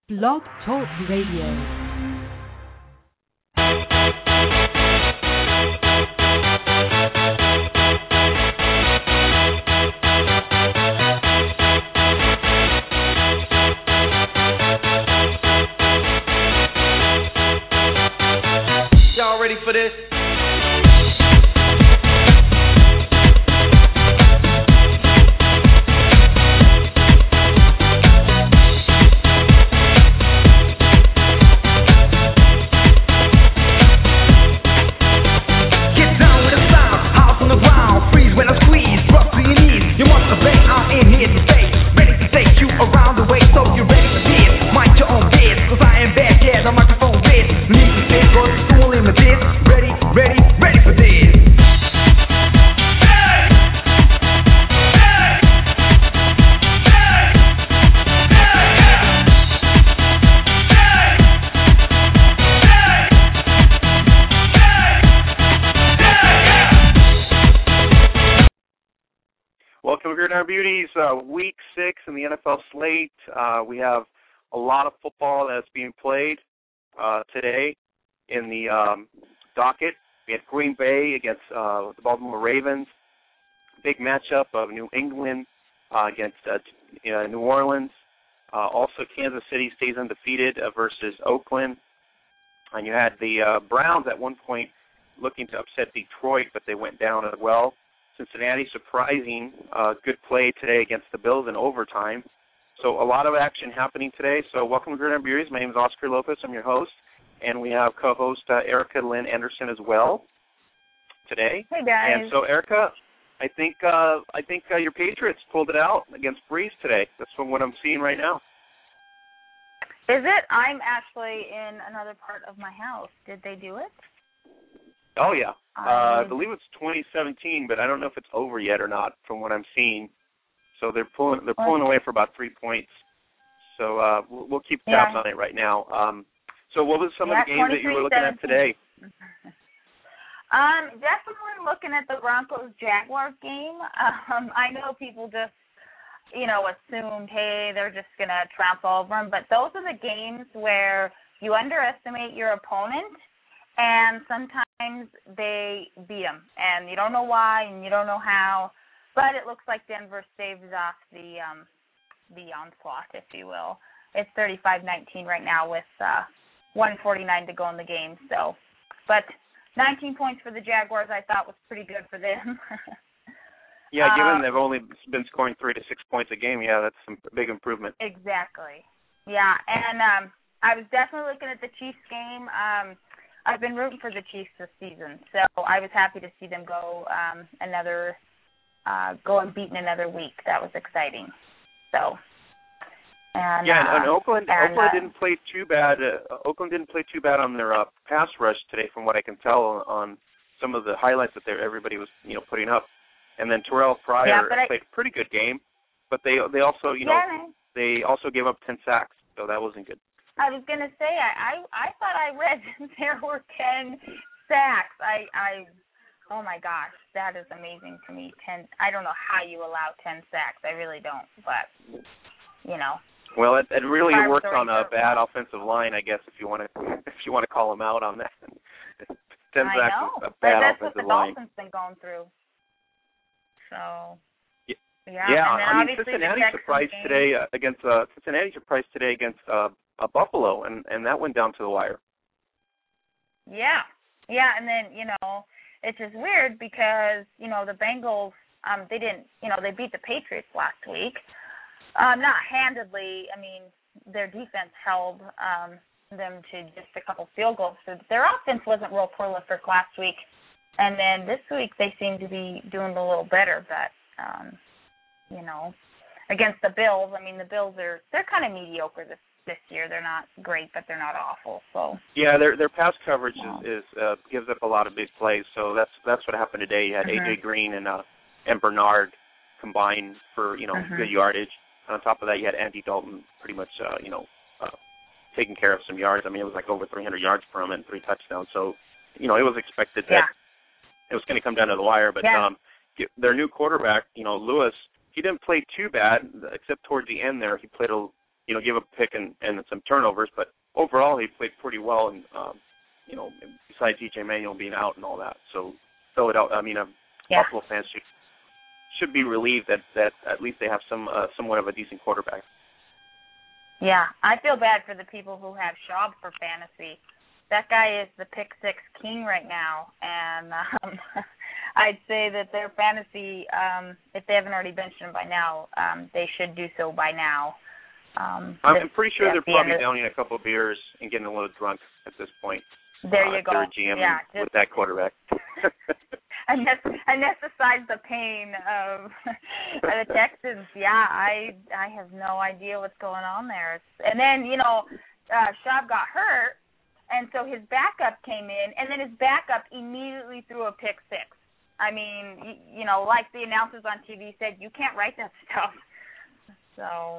Blog Talk Radio. Y'all ready for this? Beauties, week 6 in the NFL slate. We have a lot of football that's being played today in the docket. We had Green Bay against the Baltimore Ravens. Big matchup of New England against New Orleans. Also, Kansas City stays undefeated versus Oakland. And you had the Browns at one point looking to upset Detroit, but they went down as well. Cincinnati surprising good play today against the Bills in overtime. So a lot of action happening today. So welcome to Gridiron Beauties. My name is Oscar Lopez. I'm your host. And we have co-host Erica Lynn Anderson as well today. Hey, guys. And so, Erica, I think your Patriots pulled it out against Breeze today. That's from what I'm seeing right now. Is it? I'm actually in another part of my house. Did they do it? Oh, yeah. I believe it's 2017, but I don't know if it's over yet or not from what I'm seeing. So they're pulling away for about 3 points. So we'll keep tabs on it right now. So what was some of the games that you were looking at today? Definitely looking at the Broncos-Jaguars game. I know people just, assumed, hey, they're just going to trample over them. But those are the games where you underestimate your opponent, and sometimes they beat them, and you don't know why and you don't know how, but it looks like Denver staves off the onslaught, if you will. It's 35-19 right now with 1:49 to go in the game. So, but 19 points for the Jaguars I thought was pretty good for them. Yeah, given they've only been scoring 3 to 6 points a game, yeah, that's some big improvement. Exactly. Yeah, and I was definitely looking at the Chiefs game. I've been rooting for the Chiefs this season, so I was happy to see them go unbeaten another week. That was exciting. So, and Oakland didn't play too bad. Oakland didn't play too bad on their pass rush today, from what I can tell on some of the highlights that everybody was putting up. And then Terrell Pryor played a pretty good game, but they also they also gave up 10 sacks, so that wasn't good. I was going to say, I thought I read there were 10 sacks. Oh, my gosh, that is amazing to me. 10. I don't know how you allow 10 sacks. I really don't, but, Well, it really worked on a bad offensive line, I guess, if you want to call them out on that. 10 sacks is a bad offensive line. That's what the Dolphins been going through. So... Yeah, I mean, Cincinnati surprised today against Buffalo, and that went down to the wire. Yeah, and then it's just weird because the Bengals they didn't they beat the Patriots last week, not handedly. I mean, their defense held them to just a couple field goals. So their offense wasn't real prolific last week, and then this week they seem to be doing a little better, but. Against the Bills, I mean, the Bills they're kind of mediocre this year. They're not great, but they're not awful. So yeah, their pass coverage is gives up a lot of big plays. So that's what happened today. You had AJ Green and Bernard combined for good yardage. And on top of that, you had Andy Dalton pretty much taking care of some yards. I mean, it was like over 300 yards for him and 3 touchdowns. So it was expected that it was going to come down to the wire. But their new quarterback, Lewis. He didn't play too bad, except towards the end there. He played give a pick and some turnovers. But overall, he played pretty well, and besides EJ Manuel being out and all that. So Philadelphia, Buffalo fans should be relieved that at least they have somewhat of a decent quarterback. Yeah, I feel bad for the people who have Schaub for fantasy. That guy is the pick six king right now, and I'd say that their fantasy, if they haven't already benched him by now, they should do so by now. I'm pretty sure they're probably downing a couple of beers and getting a little drunk at this point. There you go. They're GM with that quarterback. Anesthetize the pain of the Texans. Yeah, I have no idea what's going on there. And then, Schaub got hurt, and so his backup came in, and then his backup immediately threw a pick six. I mean, like the announcers on TV said, you can't write that stuff. So.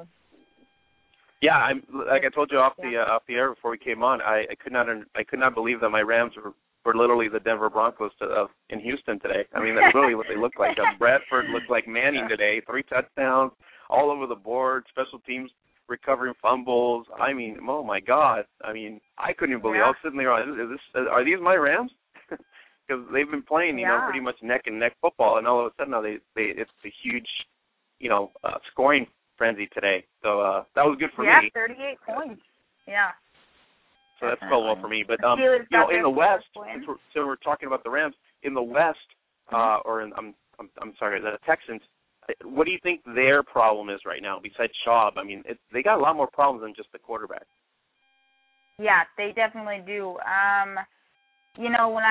Yeah, like I told you off the air before we came on, I could not believe that my Rams were literally the Denver Broncos in Houston today. I mean, that's really what they look like. Bradford looked like Manning today. 3 touchdowns all over the board. Special teams recovering fumbles. I mean, oh my God. I mean, I couldn't even believe. I was sitting there. Are these my Rams? Because they've been playing, pretty much neck and neck football, and all of a sudden now it's a huge, scoring frenzy today. So that was good for me. Yeah, 38 points. Yeah. So that's spelled well for me. But in the West, so we're talking about the Rams in the West, I'm sorry, the Texans. What do you think their problem is right now besides Schaub? I mean, they got a lot more problems than just the quarterback. Yeah, they definitely do. When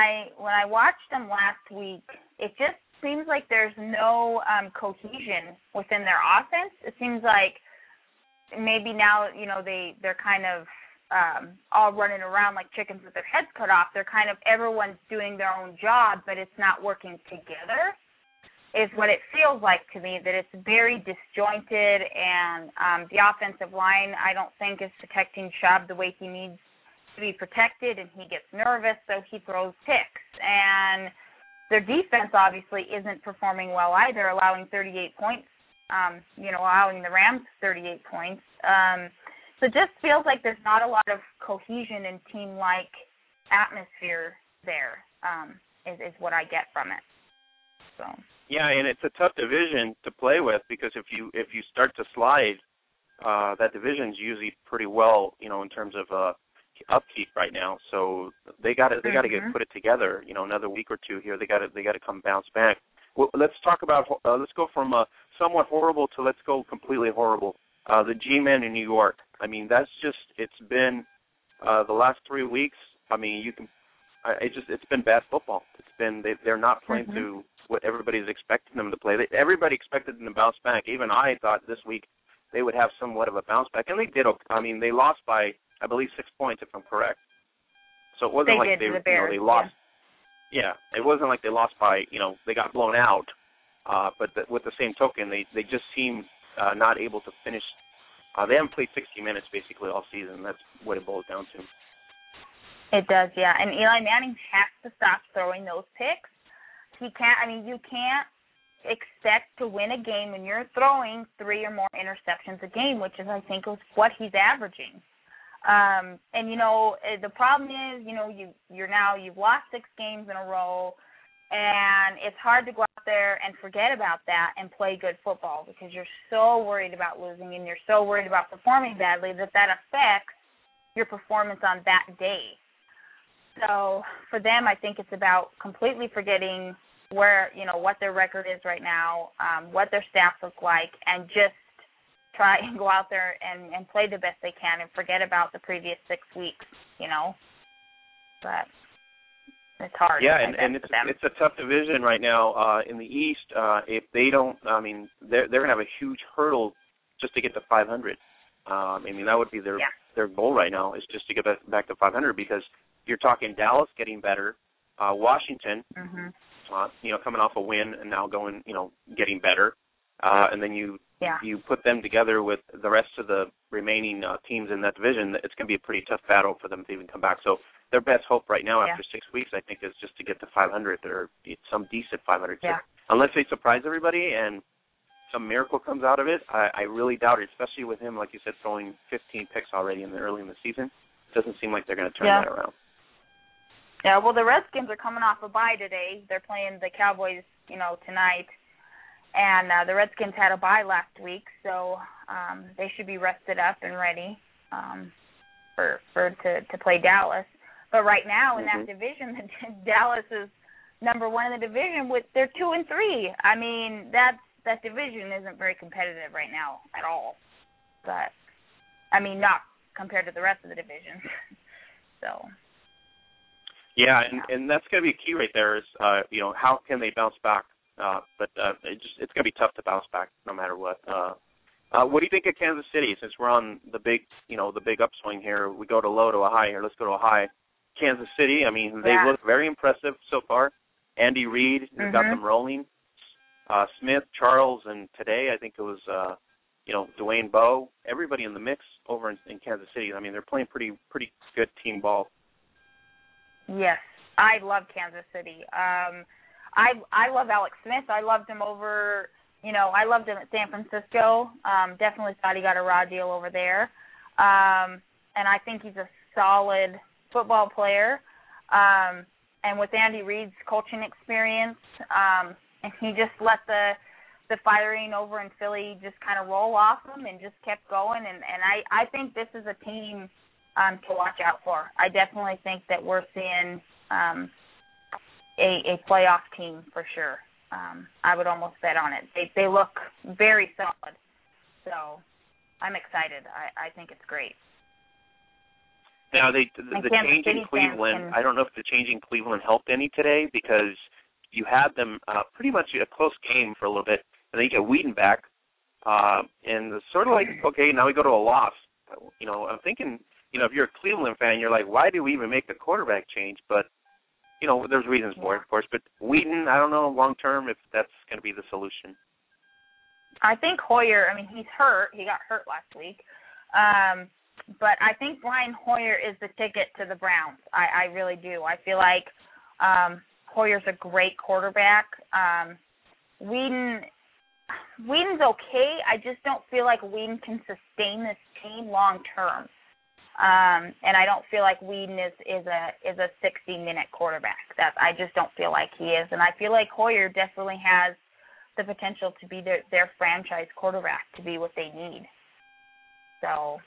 I watched them last week, it just seems like there's no cohesion within their offense. It seems like maybe now, they're kind of all running around like chickens with their heads cut off. They're kind of, everyone's doing their own job, but it's not working together, is what it feels like to me, that it's very disjointed, and the offensive line, I don't think, is protecting Schaub the way he needs to be protected, and he gets nervous, so he throws picks. And their defense obviously isn't performing well either, allowing 38 points, allowing the Rams 38 points. So it just feels like there's not a lot of cohesion and team-like atmosphere there, is what I get from it. So. Yeah, and it's a tough division to play with, because if you start to slide, that division's usually pretty well, in terms of upkeep right now. So they got to get put it together. Another week or two here. They got to come bounce back. Well, let's talk about. Let's go from somewhat horrible to let's go completely horrible. The G-Men in New York. I mean, that's just. It's been the last 3 weeks. I mean, it's been bad football. It's been they're not playing to what everybody's expecting them to play. Everybody expected them to bounce back. Even I thought this week they would have somewhat of a bounce back, and they did. I mean, they lost by, I believe, 6 points, if I'm correct. So it wasn't like they lost. Yeah, it wasn't like they lost by, they got blown out. But with the same token, they just seem not able to finish. They haven't played 60 minutes basically all season. That's what it boils down to. It does, yeah. And Eli Manning has to stop throwing those picks. You can't expect to win a game when you're throwing 3 or more interceptions a game, which is, I think, is what he's averaging. And the problem is, you've lost 6 games in a row, and it's hard to go out there and forget about that and play good football, because you're so worried about losing and you're so worried about performing badly that affects your performance on that day. So for them, I think it's about completely forgetting what their record is right now, what their stats look like, and just try and go out there and play the best they can and forget about the previous 6 weeks, But it's hard. Yeah, and it's a tough division right now in the East. If they don't, they're going to have a huge hurdle just to get to 500. That would be their goal right now, is just to get back to 500, because you're talking Dallas getting better, Washington, coming off a win and now getting better, and then you put them together with the rest of the remaining teams in that division. It's going to be a pretty tough battle for them to even come back. So their best hope right now after 6 weeks, I think, is just to get to 500 or some decent 500. Yeah. Unless they surprise everybody and some miracle comes out of it. I really doubt it, especially with him, like you said, throwing 15 picks already early in the season. It doesn't seem like they're going to turn that around. Yeah, well, the Redskins are coming off a bye today. They're playing the Cowboys, tonight. And the Redskins had a bye last week, so they should be rested up and ready to play Dallas. But right now in that division, Dallas is number one in the division. They're 2-3. I mean, that division isn't very competitive right now at all. But I mean, not compared to the rest of the division. So. Yeah, and that's going to be a key right there. Is how can they bounce back? But it's going to be tough to bounce back no matter what. What do you think of Kansas City? Since we're on the big upswing here, we go to low to a high here. Let's go to a high. Kansas City. I mean, they look very impressive so far. Andy Reid has got them rolling. Smith, Charles, and today I think it was Dwayne Bowe. Everybody in the mix over in Kansas City. I mean, they're playing pretty good team ball. Yes, I love Kansas City. I love Alex Smith. I loved him over, I loved him at San Francisco. Definitely thought he got a raw deal over there. And I think he's a solid football player. And with Andy Reid's coaching experience, and he just let the firing over in Philly just kind of roll off him and just kept going. And I think this is a team to watch out for. I definitely think that we're seeing a playoff team for sure. I would almost bet on it. They look very solid. So I'm excited. I think it's great. Now, the change in Cleveland, I don't know if the change in Cleveland helped any today because you had them pretty much a close game for a little bit, and then you get Whedon back, and it's sort of like, okay, now we go to a loss. I'm thinking, if you're a Cleveland fan, you're like, why do we even make the quarterback change? But, there's reasons for it, of course. But Whedon, I don't know long-term if that's going to be the solution. I think Hoyer, he's hurt. He got hurt last week. But I think Brian Hoyer is the ticket to the Browns. I really do. I feel like Hoyer's a great quarterback. Whedon's okay. I just don't feel like Whedon can sustain this team long term. And I don't feel like Whedon is a 60-minute quarterback. I just don't feel like he is. And I feel like Hoyer definitely has the potential to be their franchise quarterback, to be what they need. So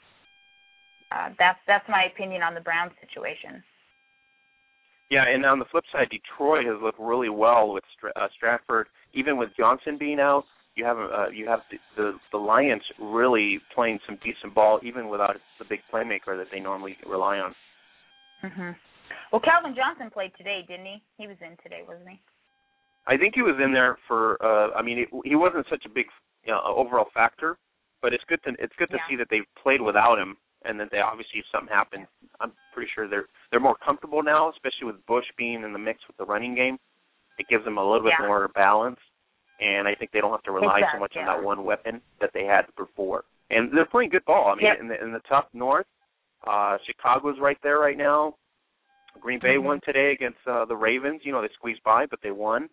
that's my opinion on the Browns situation. Yeah, and on the flip side, Detroit has looked really well with Stratford. Even with Johnson being out, you have the Lions really playing some decent ball, even without the big playmaker that they normally rely on. Mhm. Well, Calvin Johnson played today, didn't he? He was in today, wasn't he? I think he was in there for. He wasn't such a big overall factor, but it's good to see that they played without him, and that they obviously, if something happened, I'm pretty sure they're more comfortable now, especially with Bush being in the mix with the running game. It gives them a little bit more balance, and I think they don't have to rely so much on that one weapon that they had before. And they're playing good ball. In the tough North, Chicago's right there right now. Green Bay won today against the Ravens. They squeezed by, but they won.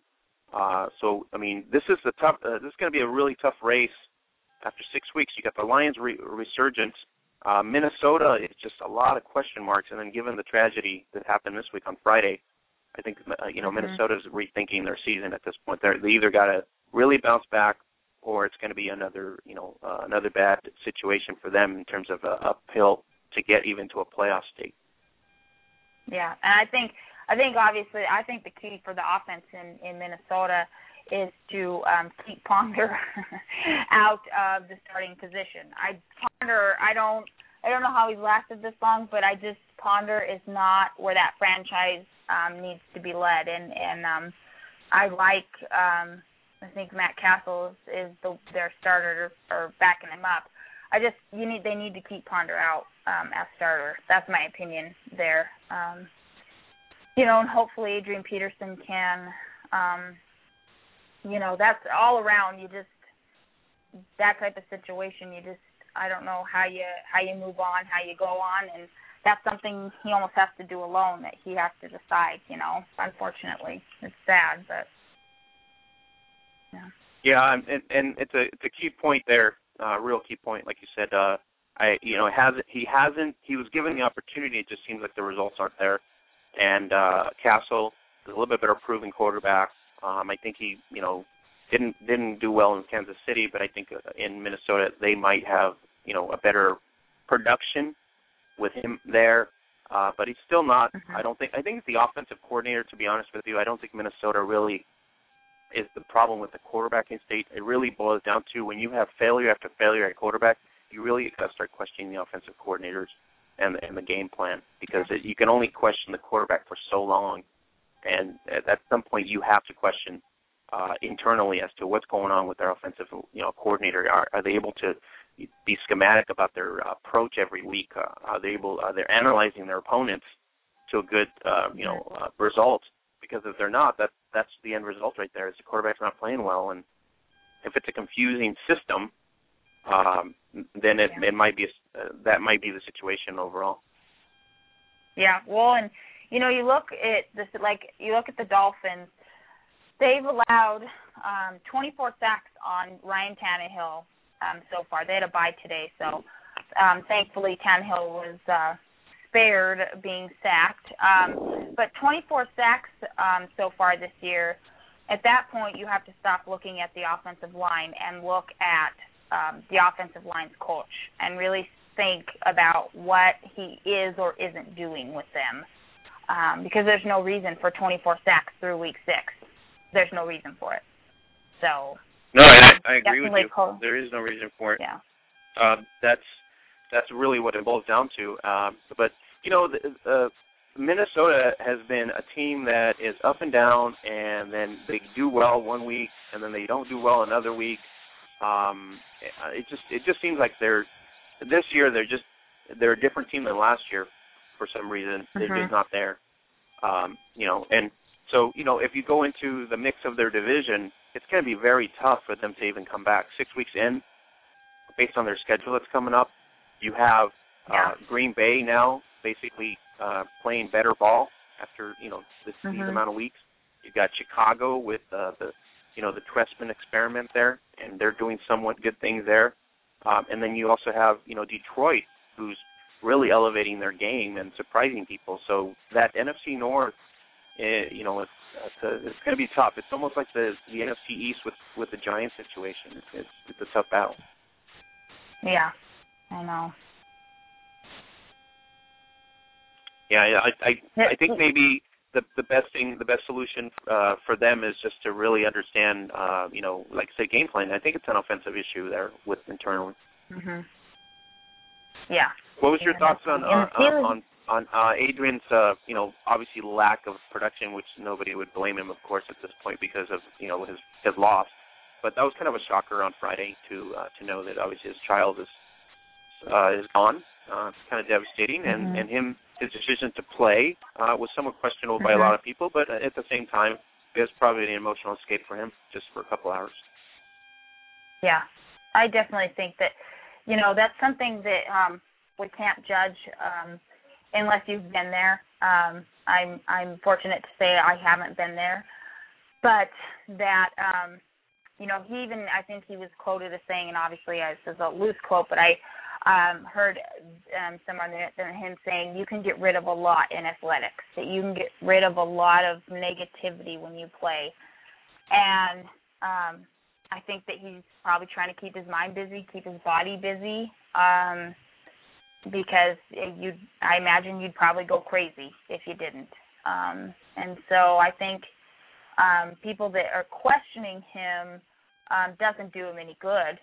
This is this is going to be a really tough race. After 6 weeks, you got the Lions resurgence. Minnesota is just a lot of question marks, and then given the tragedy that happened this week on Friday, I think Minnesota's rethinking their season at this point. They either got to really bounce back, or it's going to be another bad situation for them in terms of uphill to get even to a playoff state. Yeah, and I think obviously the key for the offense in Minnesota is to keep Ponder out of the starting position. Ponder, I don't know how he's lasted this long, but Ponder is not where that franchise needs to be led, and I like I think Matt Castle is their starter or backing him up. They need to keep Ponder out as starter. That's my opinion there. And hopefully Adrian Peterson can. That's all around. That type of situation. I don't know how you move on, how you go on, and that's something he almost has to do alone. That he has to decide. Unfortunately, it's sad, but Yeah, and it's a key point there, real key point, like you said. He was given the opportunity. It just seems like the results aren't there. And Castle is a little bit better proven quarterback. I think he, didn't do well in Kansas City, but I think in Minnesota they might have, a better production with him there. But he's still not. I think it's the offensive coordinator, to be honest with you. I don't think Minnesota really is the problem with the quarterbacking state. It really boils down to when you have failure after failure at quarterback, you really got to start questioning the offensive coordinators and the game plan, because you can only question the quarterback for so long, and at some point you have to question internally as to what's going on with their offensive coordinator. Are they able to be schematic about their approach every week? Are they analyzing their opponents to a good result? Because if they're not, that's the end result right there. Is the quarterback's not playing well, and if it's a confusing system, then it might be that might be the situation overall. Yeah, well, and you look at this, you look at the Dolphins. They've allowed 24 sacks on Ryan Tannehill so far. They had a bye today, so thankfully Tannehill was spared being sacked. But 24 sacks so far this year. At that point, you have to stop looking at the offensive line and look at the offensive line's coach and really think about what he is or isn't doing with them, because there's no reason for 24 sacks through week 6. There's no reason for it. So no, I agree with you. There is no reason for it. Yeah. That's really what it boils down to. But Minnesota has been a team that is up and down, and then they do well one week, and then they don't do well another week. It just seems like this year they're a different team than last year for some reason. They're just not there. And so if you go into the mix of their division, it's going to be very tough for them to even come back 6 weeks in, based on their schedule that's coming up. You have Green Bay now basically playing better ball after these amount of weeks. You've got Chicago with the Trestman experiment there, and they're doing somewhat good things there. And then you also have Detroit, who's really elevating their game and surprising people. So that NFC North, it's going to be tough. It's almost like the NFC East with the Giants situation. It's a tough battle. Yeah, I know. Yeah, I think maybe the best solution for them is just to really understand, like I said, game plan. I think it's an offensive issue there with internally. Yeah. What was your thoughts on Adrian's, obviously lack of production, which nobody would blame him, of course, at this point because of his loss. But that was kind of a shocker on Friday to know that obviously his child is gone. It's kind of devastating, and his decision to play was somewhat questionable by a lot of people. But at the same time, it was probably an emotional escape for him just for a couple hours. Yeah, I definitely think that that's something that we can't judge unless you've been there. I'm fortunate to say I haven't been there, but that he even, I think he was quoted as saying, and obviously this is a loose quote, but I heard somewhere than him saying you can get rid of a lot in athletics, that you can get rid of a lot of negativity when you play. And I think that he's probably trying to keep his mind busy, keep his body busy, because I imagine you'd probably go crazy if you didn't. And so I think people that are questioning him doesn't do him any good.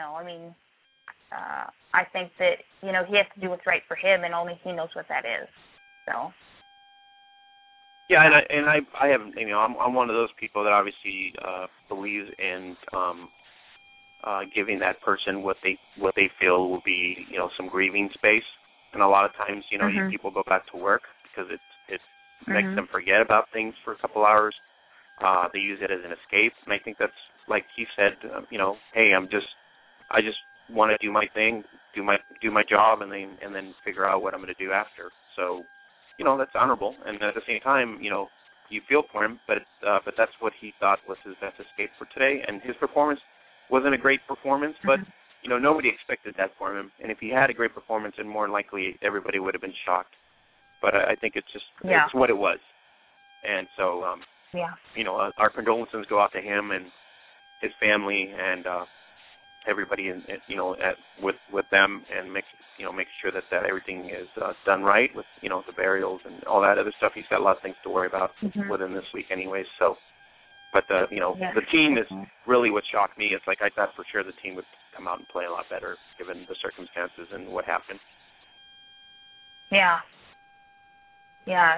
I think that he has to do what's right for him, and only he knows what that is. So. Yeah, and I haven't. I'm one of those people that obviously believes in giving that person what they feel will be some grieving space, and a lot of times people go back to work because it makes them forget about things for a couple hours. They use it as an escape, and I think that's like he said. Hey, I just want to do my thing, do my job, and then figure out what I'm going to do after. So, that's honorable. And at the same time, you feel for him, but that's what he thought was his best escape for today. And his performance wasn't a great performance, but nobody expected that from him. And if he had a great performance, then more than likely everybody would have been shocked. But I think it's just it's what it was. And so, our condolences go out to him and his family and everybody, with them, and make sure that everything is done right with the burials and all that other stuff. He's got a lot of things to worry about within this week, anyways. So, but the team is really what shocked me. It's like I thought for sure the team would come out and play a lot better given the circumstances and what happened. Yeah. Yeah.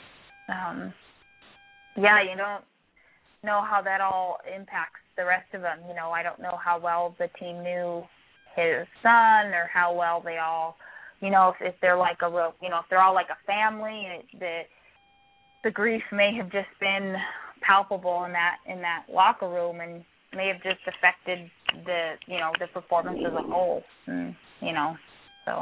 You don't know how that all impacts the rest of them. I don't know how well the team knew his son or how well they all, if they're like if they're all like a family, the grief may have just been palpable in that locker room and may have just affected the performance as a whole. And, so.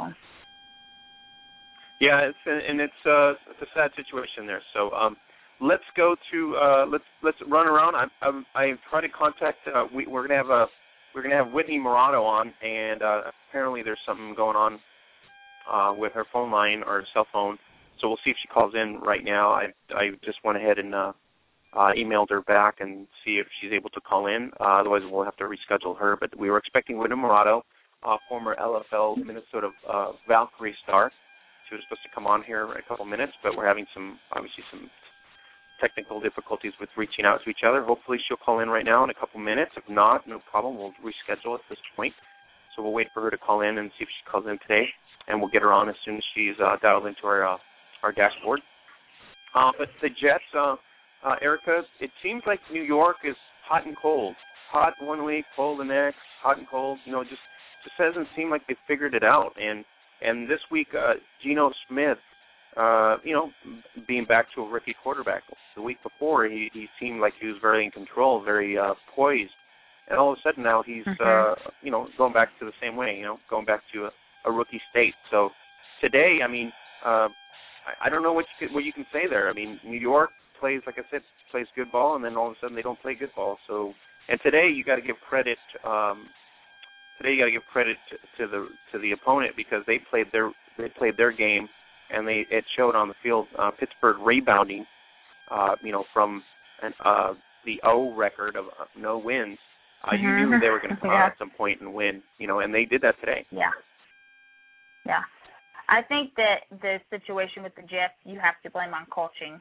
Yeah, it's a sad situation there. So let's go to let's run around. I tried to contact. We're gonna have Whitney Morato on, and apparently there's something going on with her phone line or cell phone. So we'll see if she calls in right now. I just went ahead and emailed her back and see if she's able to call in. Otherwise, we'll have to reschedule her. But we were expecting Whitney Morato, former LFL Minnesota Valkyrie star. She was supposed to come on here in a couple minutes, but we're having some technical difficulties with reaching out to each other. Hopefully she'll call in right now in a couple minutes. If not, no problem. We'll reschedule at this point. So we'll wait for her to call in and see if she calls in today, and we'll get her on as soon as she's dialed into our dashboard. But the Jets, Erica, it seems like New York is hot and cold. Hot one week, cold the next, hot and cold. Just doesn't seem like they figured it out. And this week, Geno Smith, being back to a rookie quarterback. The week before, he seemed like he was very in control, very poised. And all of a sudden now he's, going back to the same way, going back to a rookie state. So today, I don't know what you can say there. New York plays, like I said, plays good ball, and then all of a sudden they don't play good ball. So, and today you got to give credit. Today you got to give credit to the opponent because they played their game, and it showed on the field. Pittsburgh rebounding, from the O record of no wins. You knew they were going to come out at some point and win, and they did that today. Yeah. Yeah. I think that the situation with the Jets, you have to blame on coaching.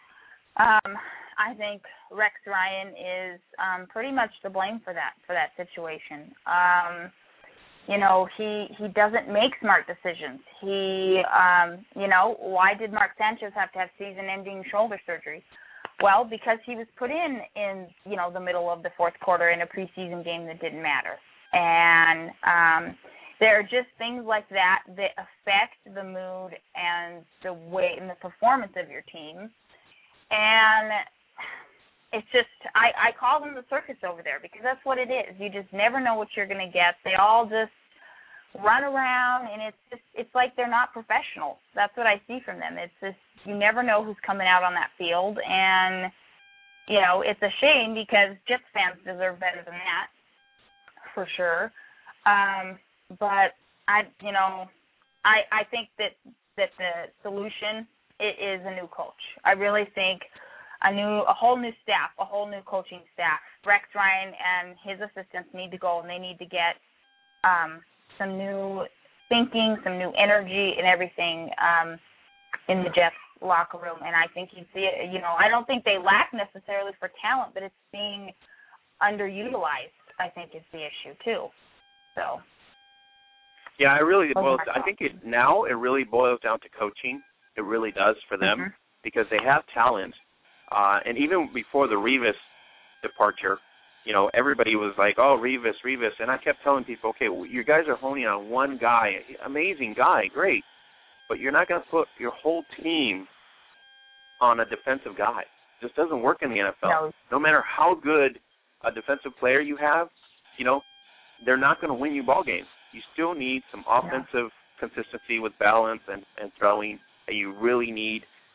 I think Rex Ryan is pretty much to blame for that situation. He doesn't make smart decisions. Why did Mark Sanchez have to have season-ending shoulder surgery? Well, because he was put in the middle of the fourth quarter in a preseason game that didn't matter. And there are just things like that affect the mood and the way and the performance of your team. And it's just, I call them the circus over there because that's what it is. You just never know what you're going to get. They all just run around, and it's like they're not professionals. That's what I see from them. It's just, you never know who's coming out on that field. And, it's a shame because Jets fans deserve better than that, for sure. But I think that the solution is a new coach. I really think a whole new staff, a whole new coaching staff. Rex Ryan and his assistants need to go, and they need to get some new thinking, some new energy, and everything in the Jets locker room. And I think you'd see it. I don't think they lack necessarily for talent, but it's being underutilized, I think, is the issue too. So. Yeah, I think it really boils down to coaching. It really does for them because they have talent. And even before the Revis departure, everybody was like, oh, Revis. And I kept telling people, okay, well, you guys are honing on one guy, amazing guy, great. But you're not going to put your whole team on a defensive guy. It just doesn't work in the NFL. No matter how good a defensive player you have, they're not going to win you ball games. You still need some offensive consistency with balance and throwing. You really need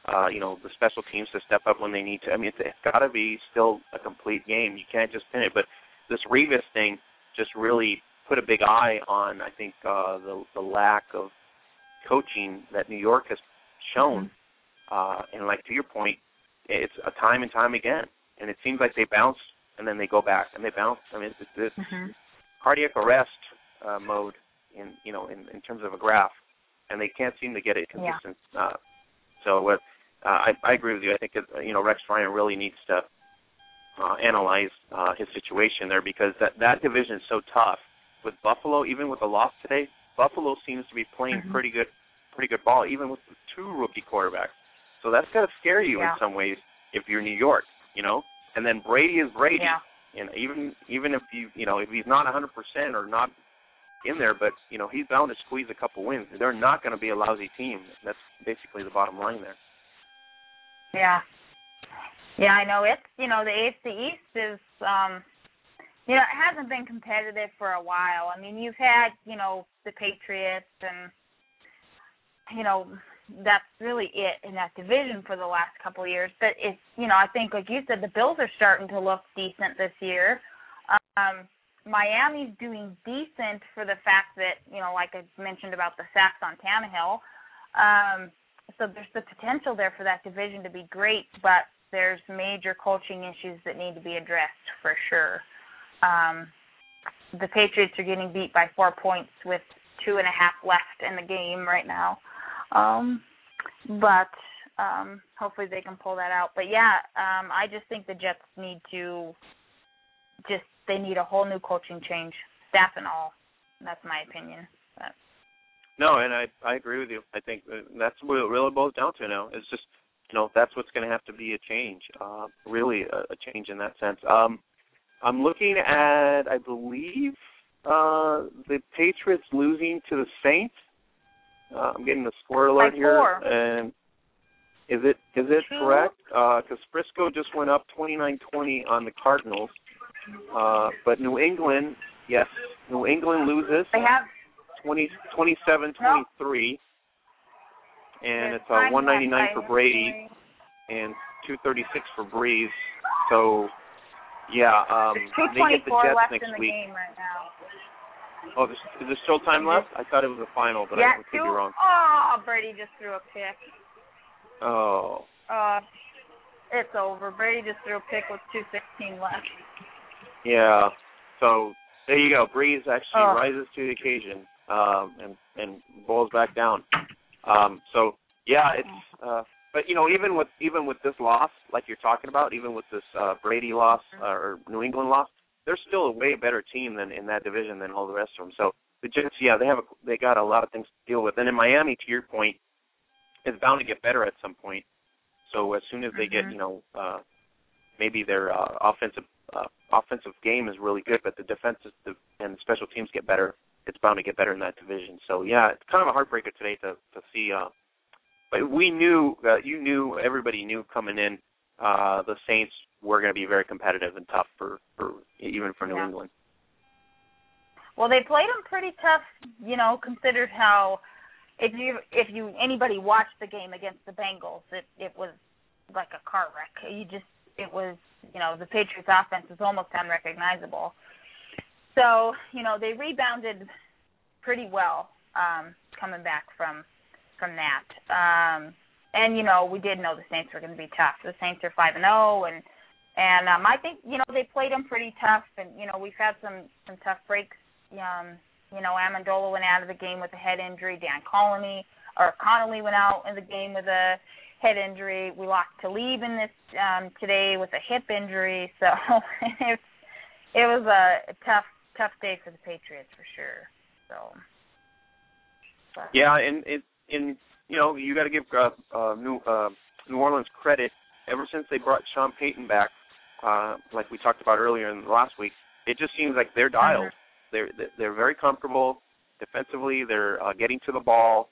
the special teams to step up when they need to. I mean, it's got to be still a complete game. You can't just pin it. But this Revis thing just really put a big eye on, I think, the lack of coaching that New York has shown. And like to your point, it's a time and time again. And it seems like they bounce and then they go back and they bounce. I mean, it's this cardiac arrest mode in terms of a graph, and they can't seem to get it consistent. So I agree with you. I think Rex Ryan really needs to analyze his situation there, because that division is so tough. With Buffalo, even with the loss today, Buffalo seems to be playing pretty good ball, even with the two rookie quarterbacks. So that's got to scare you in some ways if you're New York, And then Brady is Brady, and even if if he's not 100% or not in there, but he's bound to squeeze a couple wins. They're not going to be a lousy team. That's basically the bottom line there. Yeah. Yeah, I know. It's the AFC East is it hasn't been competitive for a while. I mean, you've had the Patriots, and that's really it in that division for the last couple of years. But it's I think, like you said, the Bills are starting to look decent this year. Miami's doing decent for the fact that, like I mentioned about the sacks on Tannehill. So there's the potential there for that division to be great, but there's major coaching issues that need to be addressed for sure. The Patriots are getting beat by 4 points with 2.5 left in the game right now. But hopefully they can pull that out. But, I just think the Jets need to they need a whole new coaching change, staff and all. That's my opinion. But. No, and I agree with you. I think that's what it really boils down to now. It's just, that's what's going to have to be a change, really a change in that sense. I'm looking at, I believe, the Patriots losing to the Saints. I'm getting the score alert here. And is it correct? Because Frisco just went up 29-20 on the Cardinals. But New England loses. They have 27-23, and it's 199 for Brady and 236 for Breeze. So, they get the Jets next week. Game right now. Oh, is there still time left? I thought it was the final, but I could be wrong. Oh, Brady just threw a pick. Oh. It's over. Brady just threw a pick with 2:16 left. Yeah. So there you go. Breeze actually rises to the occasion and bowls back down. It's. But even with this loss, like you're talking about, even with this Brady loss or New England loss, they're still a way better team than in that division than all the rest of them. So the Jets, they got a lot of things to deal with. And in Miami, to your point, it's bound to get better at some point. So as soon as they get, maybe their offensive game is really good, but the defensive and special teams get better, it's bound to get better in that division. So it's kind of a heartbreaker today to see. But we knew, everybody knew coming in, the Saints were going to be very competitive and tough for even for New England. Well, they played them pretty tough, considered how if anybody watched the game against the Bengals, it was like a car wreck. It was the Patriots' offense was almost unrecognizable. So they rebounded pretty well coming back from that. And we did know the Saints were going to be tough. The Saints are 5-0, and I think they played them pretty tough. And we've had some tough breaks. Amendola went out of the game with a head injury. Connolly went out in the game with a head injury. We lost Talib in this today with a hip injury. So it was a tough day for the Patriots for sure. So. But. Yeah, and you got to give New Orleans credit. Ever since they brought Sean Payton back, like we talked about earlier in the last week, it just seems like they're dialed. They're very comfortable defensively. They're getting to the ball.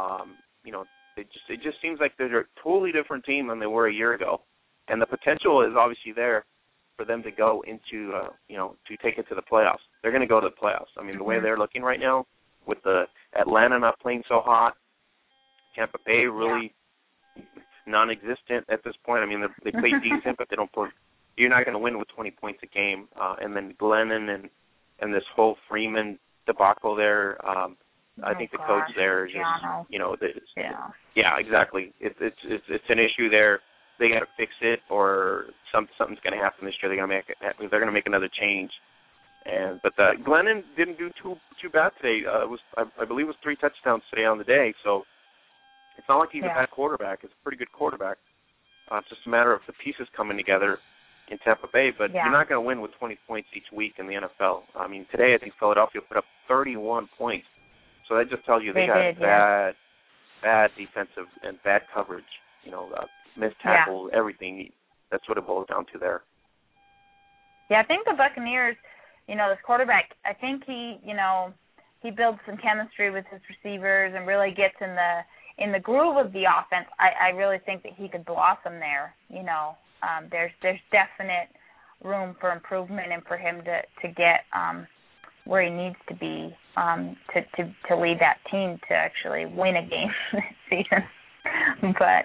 It just seems like they're a totally different team than they were a year ago, and the potential is obviously there for them to go into to take it to the playoffs. They're going to go to the playoffs. I mean, the way they're looking right now, with the Atlanta not playing so hot, Tampa Bay really non-existent at this point. I mean, they play decent, but they don't put. You're not going to win with 20 points a game. And then Glennon and this whole Freeman debacle there. I think the coach there is just, yeah, exactly. It's an issue there. They got to fix it, or something's going to happen this year. They're going to make another change. But Glennon didn't do too bad today. I believe it was 3 touchdowns today on the day. So it's not like he's a bad quarterback. It's a pretty good quarterback. It's just a matter of the pieces coming together in Tampa Bay. But you're not going to win with 20 points each week in the NFL. I mean, today I think Philadelphia put up 31 points. So that just tells you they got bad defensive and bad coverage. Missed tackles, everything. That's what it boils down to there. Yeah, I think the Buccaneers, this quarterback, I think he builds some chemistry with his receivers and really gets in the groove of the offense. I really think that he could blossom there. There's definite room for improvement and for him to get where he needs to be to lead that team to actually win a game this season. But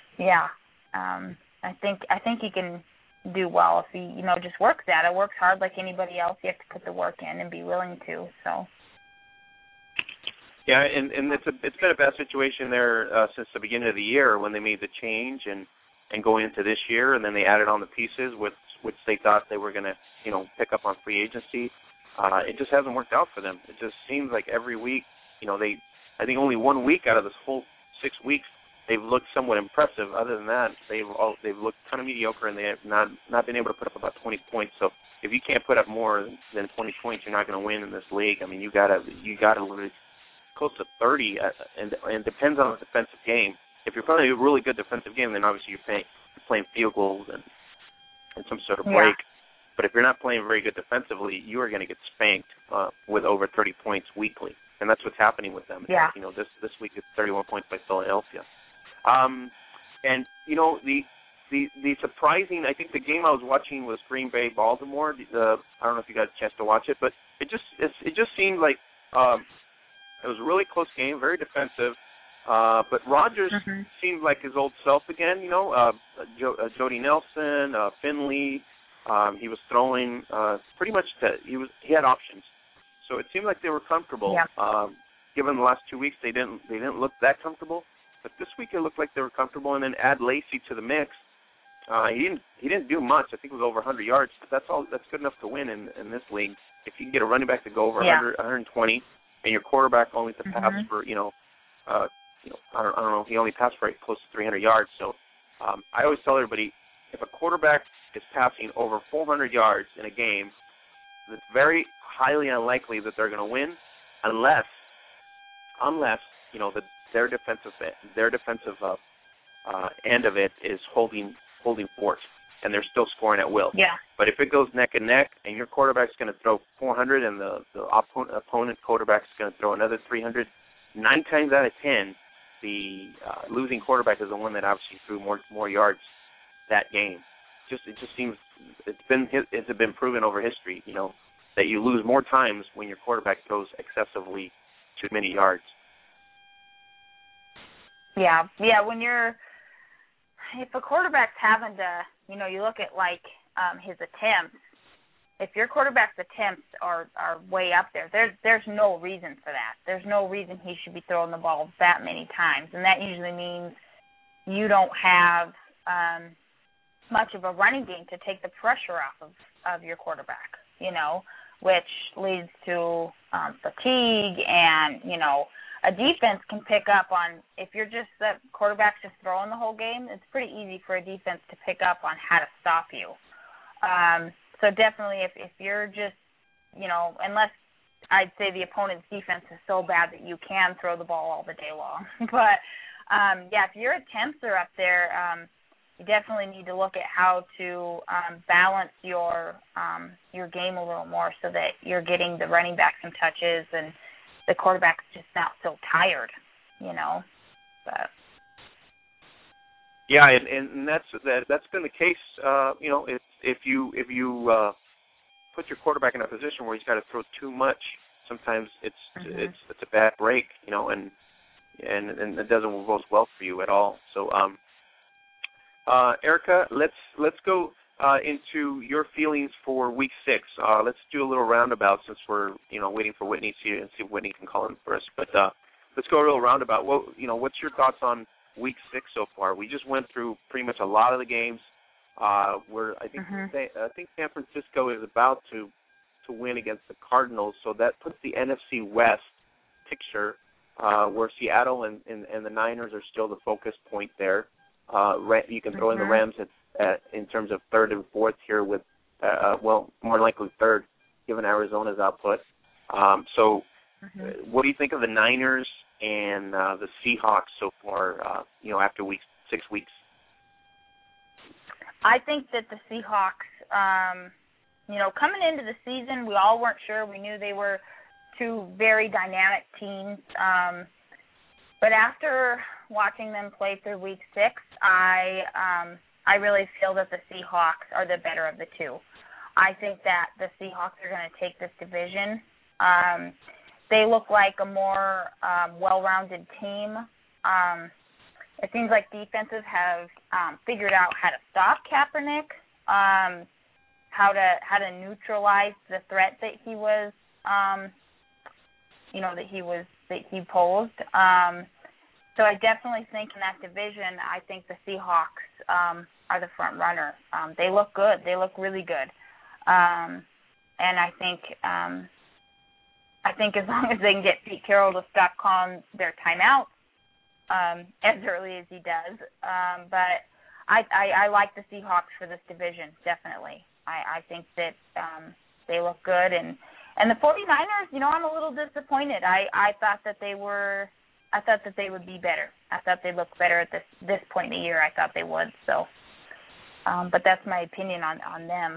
I think he can do well if he just works at it, works hard like anybody else. You have to put the work in and be willing to. So. Yeah, and it's been a bad situation there since the beginning of the year when they made the change and going into this year, and then they added on the pieces which they thought they were going to pick up on free agency. It just hasn't worked out for them. It just seems like every week, I think only 1 week out of this whole 6 weeks they've looked somewhat impressive. Other than that, they've looked kind of mediocre, and they have not been able to put up about 20 points. So if you can't put up more than 20 points, you're not going to win in this league. I mean, you got to lose close to 30, and it depends on the defensive game. If you're playing a really good defensive game, then obviously you're playing field goals and some sort of break. But if you're not playing very good defensively, you are going to get spanked with over 30 points weekly, and that's what's happening with them. Yeah. This week it's 31 points by Philadelphia. And the surprising, I think the game I was watching was Green Bay Baltimore. I don't know if you got a chance to watch it, but it just seemed like it was a really close game, very defensive. But Rodgers seemed like his old self again. Jody Nelson, Finley. He was throwing pretty much. He had options, so it seemed like they were comfortable. Yeah. Given the last 2 weeks, they didn't look that comfortable. But this week it looked like they were comfortable, and then add Lacy to the mix. He didn't do much. I think it was over 100 yards. That's all. That's good enough to win in this league. If you can get a running back to go over 100, 120, and your quarterback only to pass for I don't know. He only passed for close to 300 yards. So I always tell everybody, if a quarterback is passing over 400 yards in a game, it's very highly unlikely that they're going to win, unless their defensive end of it is holding fort, and they're still scoring at will. Yeah. But if it goes neck and neck, and your quarterback's going to throw 400, and the opponent quarterback's going to throw another 300, 9 times out of 10, the losing quarterback is the one that obviously threw more yards that game. It just seems it's been proven over history, that you lose more times when your quarterback throws excessively too many yards. Yeah. If a quarterback's having to, you look at his attempts. If your quarterback's attempts are way up there's no reason for that. There's no reason he should be throwing the ball that many times, and that usually means you don't have much of a running game to take the pressure off of your quarterback, which leads to fatigue, and a defense can pick up on, if you're just the quarterback's just throwing the whole game, it's pretty easy for a defense to pick up on how to stop you. So definitely if you're just, unless I'd say the opponent's defense is so bad that you can throw the ball all the day long. But, if your attempts are up there, you definitely need to look at how to balance your game a little more so that you're getting the running back some touches and the quarterback's just not so tired, But. Yeah, and that's been the case. If you put your quarterback in a position where he's got to throw too much, sometimes it's a bad break, and it doesn't go well for you at all. So Erica, let's go into your feelings for Week 6. Let's do a little roundabout since we're waiting for Whitney to see if Whitney can call in first. But let's go a real roundabout. What's your thoughts on Week 6 so far? We just went through pretty much a lot of the games. I think San Francisco is about to win against the Cardinals, so that puts the NFC West picture where Seattle and the Niners are still the focus point there. You can throw in the Rams in terms of third and fourth here with, more likely third, given Arizona's output. What do you think of the Niners and the Seahawks so far, after 6 weeks? I think that the Seahawks, coming into the season, we all weren't sure. We knew they were two very dynamic teams. But after watching them play through Week 6, I really feel that the Seahawks are the better of the two. I think that the Seahawks are going to take this division. They look like a more well-rounded team. It seems like defenses have figured out how to stop Kaepernick, how to neutralize the threat that he was, that he posed. So I definitely think in that division, I think the Seahawks are the front runner. They look good. They look really good. And I think as long as they can get Pete Carroll to stop calling their timeouts as early as he does. But I like the Seahawks for this division, definitely. I think that they look good. And the 49ers, I'm a little disappointed. I thought that they would be better. I thought they looked better at this point in the year. I thought they would. So, but that's my opinion on them.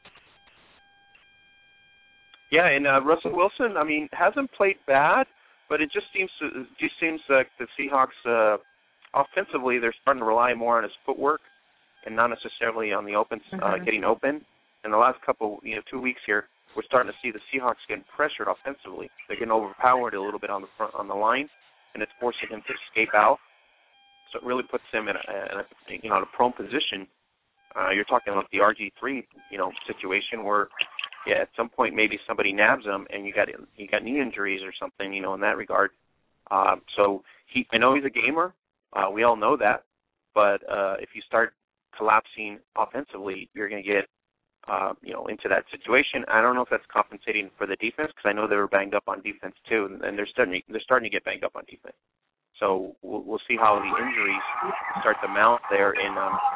Yeah, and Russell Wilson, hasn't played bad, but it just seems like the Seahawks offensively they're starting to rely more on his footwork and not necessarily on the open getting open. In the last 2 weeks here, we're starting to see the Seahawks getting pressured offensively. They're getting overpowered a little bit on the line, and it's forcing him to escape out. So it really puts him in a prone position. You're talking about the RG3 situation where at some point maybe somebody nabs him and you got knee injuries or something in that regard. So I know he's a gamer. We all know that, but if you start collapsing offensively, you're going to get into that situation. I don't know if that's compensating for the defense because I know they were banged up on defense too, and they're starting to get banged up on defense. So we'll see how the injuries start to mount there in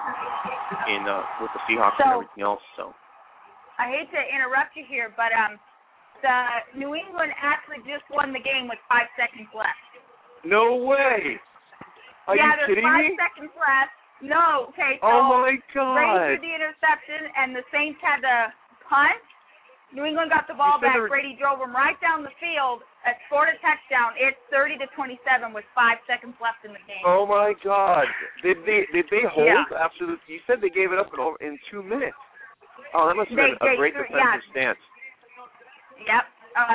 with the Seahawks and everything else. So I hate to interrupt you here, but the New England actually just won the game with 5 seconds left. No way! Are you kidding me? Yeah, there's 5 seconds left. No, okay, so oh my God. Brady threw the interception, and the Saints had to punt. New England got the ball back. Brady drove them right down the field, scored a touchdown. It's 30-27 with 5 seconds left in the game. Oh my God! Did they hold after the? You said they gave it up in 2 minutes. Oh, that must have been a great defensive stance. Yep.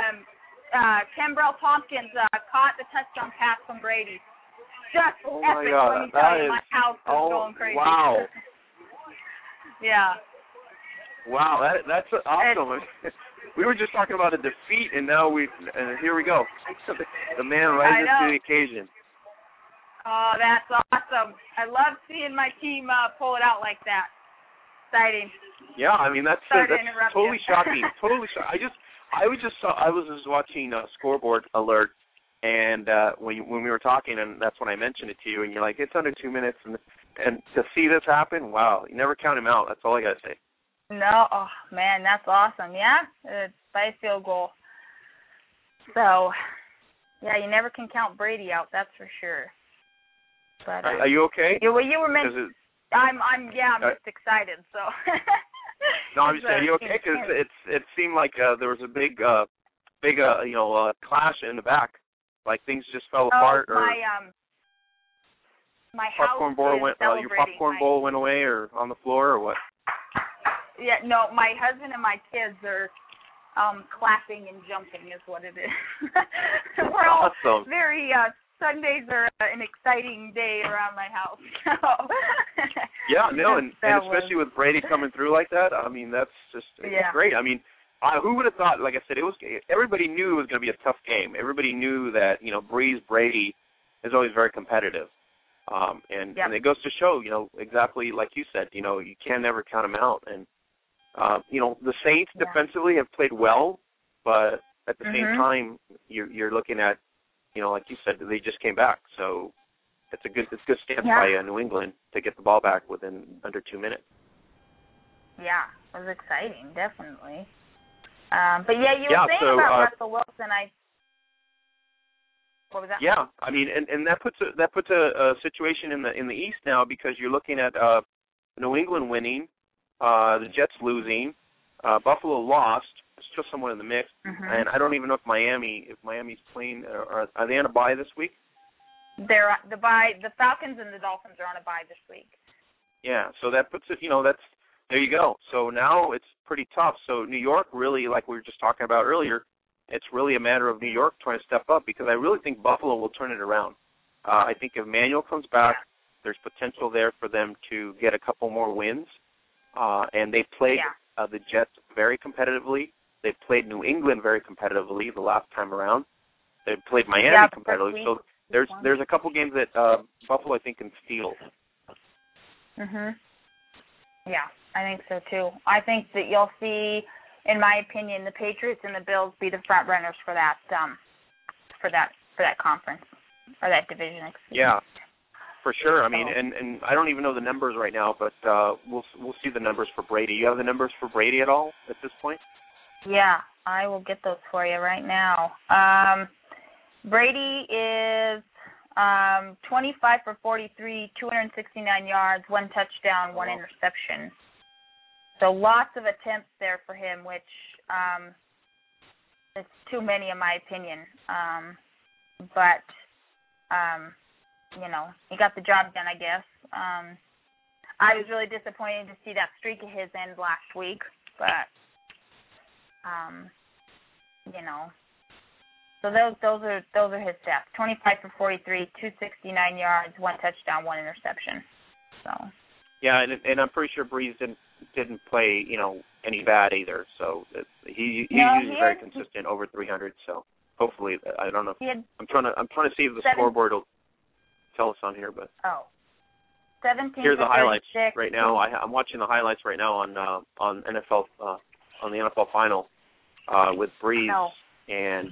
Kenbrell Tompkins caught the touchdown pass from Brady. Just oh epic. My God. Let me tell you, my house was going crazy. Wow. Yeah. Wow, that's awesome. We were just talking about a defeat, and now here we go. The man rises to the occasion. Oh, that's awesome. I love seeing my team pull it out like that. Exciting. Yeah, that's totally shocking. Totally shocking. I was just watching Scoreboard Alert, and when we were talking, and that's when I mentioned it to you, and you're like, it's under 2 minutes, and to see this happen, wow, you never count him out. That's all I gotta say. No, oh man, that's awesome. Yeah, it's by a field goal. So, yeah, you never can count Brady out. That's for sure. But are you okay? Yeah, well, you were mentioning. I'm just excited. So. No, I'm just saying, are you okay? Because it seemed like there was a big clash in the back, like things just fell apart. Or my popcorn bowl went. Your popcorn bowl went away, or on the floor, or what? Yeah, no, my husband and my kids are clapping and jumping is what it is. We're all very Sundays are an exciting day around my house. So Yeah, no, and especially with Brady coming through like that, I mean, that's just great. I mean, who would have thought? Like I said, everybody knew it was going to be a tough game. Everybody knew that Brees Brady is always very competitive, and it goes to show exactly like you said. You can never count them out. And the Saints defensively have played well, but at the same time, you're looking at like you said, they just came back, so it's a good stance by New England to get the ball back within under 2 minutes. Yeah, it was exciting, definitely. But you were saying about Russell Wilson. What was that? Yeah, I mean, and that puts a situation in the East now, because you're looking at New England winning, the Jets losing, Buffalo lost, still somewhat in the mix, and I don't even know if Miami's playing. Are they on a bye this week? They're the bye. The Falcons and the Dolphins are on a bye this week. Yeah, so that puts it. That's there you go. So now it's pretty tough. So New York really, like we were just talking about earlier, it's really a matter of New York trying to step up, because I really think Buffalo will turn it around. I think if Manuel comes back, there's potential there for them to get a couple more wins. And they played the Jets very competitively. They played New England very competitively the last time around. They played Miami competitively. So there's a couple games that Buffalo, I think, can steal. Yeah, I think so too. I think that you'll see, in my opinion, the Patriots and the Bills be the front runners for that conference or that division. Yeah, for sure. I mean, and I don't even know the numbers right now, but we'll see the numbers for Brady. You have the numbers for Brady at all at this point? Yeah, I will get those for you right now. Brady is 25 for 43, 269 yards, 1 touchdown, 1 interception. So lots of attempts there for him, which it's too many in my opinion. But he got the job done, I guess. I was really disappointed to see that streak of his end last week, but So those are his stats. 25 for 43, 269 yards, 1 touchdown, 1 interception. So. Yeah, and I'm pretty sure Brees didn't play any bad either. So he's usually very consistent over 300. So hopefully, I don't know. I'm trying to see if the scoreboard will tell us on here, but 17. Here's the highlights right now. I'm watching the highlights right now on NFL on the NFL final with Brees and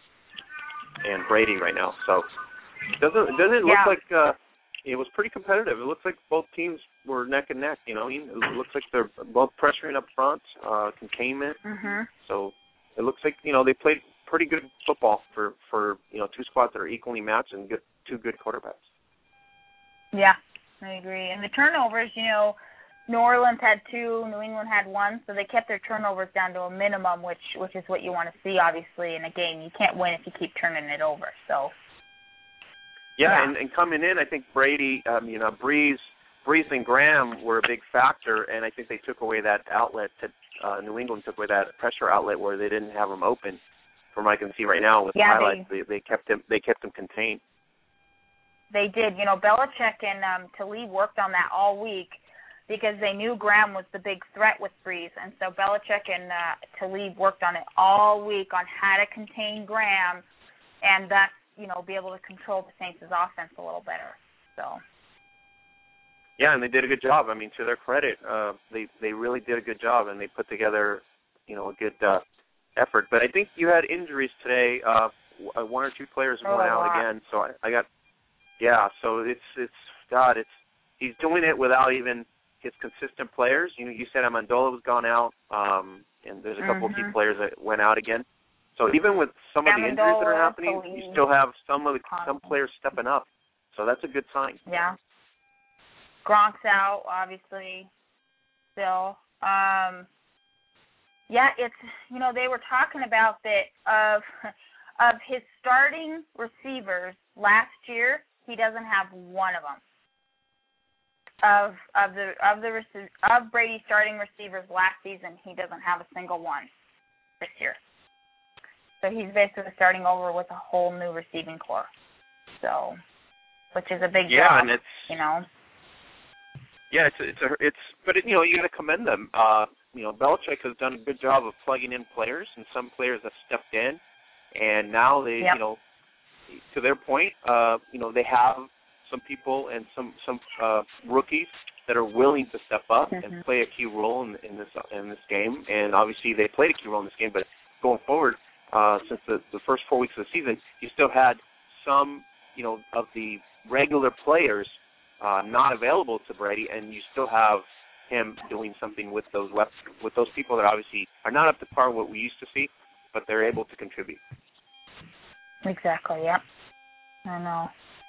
Brady right now. So doesn't it look like it was pretty competitive? It looks like both teams were neck and neck. It looks like they're both pressuring up front, containment. So it looks like they played pretty good football for two squads that are equally matched and two good quarterbacks. Yeah, I agree. And the turnovers, New Orleans had 2, New England had 1, so they kept their turnovers down to a minimum, which is what you want to see, obviously, in a game. You can't win if you keep turning it over. So. Yeah. And coming in, I think Brady, Brees and Graham were a big factor, and I think they took away that outlet. New England took away that pressure outlet where they didn't have them open. From what I can see right now with the highlights, they kept them contained. They did. Belichick and Talib worked on that all week, because they knew Graham was the big threat with Brees. And so Belichick and Talib worked on it all week on how to contain Graham and that, be able to control the Saints' offense a little better. So. Yeah, and they did a good job. I mean, to their credit, they really did a good job, and they put together, a good effort. But I think you had injuries today. 1 or 2 players went out again. So I got, so he's doing it without even his consistent players. You said Amendola was gone out, and there's a couple of key players that went out again. So even with some of the injuries that are happening, you still have some players stepping up. So that's a good sign. Yeah. Gronk's out, obviously, still. It's they were talking about that of his starting receivers last year, he doesn't have one of them. Of Brady's starting receivers last season, he doesn't have a single one this year. So he's basically starting over with a whole new receiving corps. So, which is a big job, and it's Yeah, but you know, you got to commend them. You know, Belichick has done a good job of plugging in players, and some players have stepped in, and now they, you know, to their point, you know, they have some people and some rookies that are willing to step up and play a key role in this game. And obviously, they played a key role in this game. But going forward, since the first 4 weeks of the season, you still had some, you know, of the regular players not available to Brady, and you still have him doing something with those people that obviously are not up to par what we used to see, but they're able to contribute. Exactly. Yep. I know.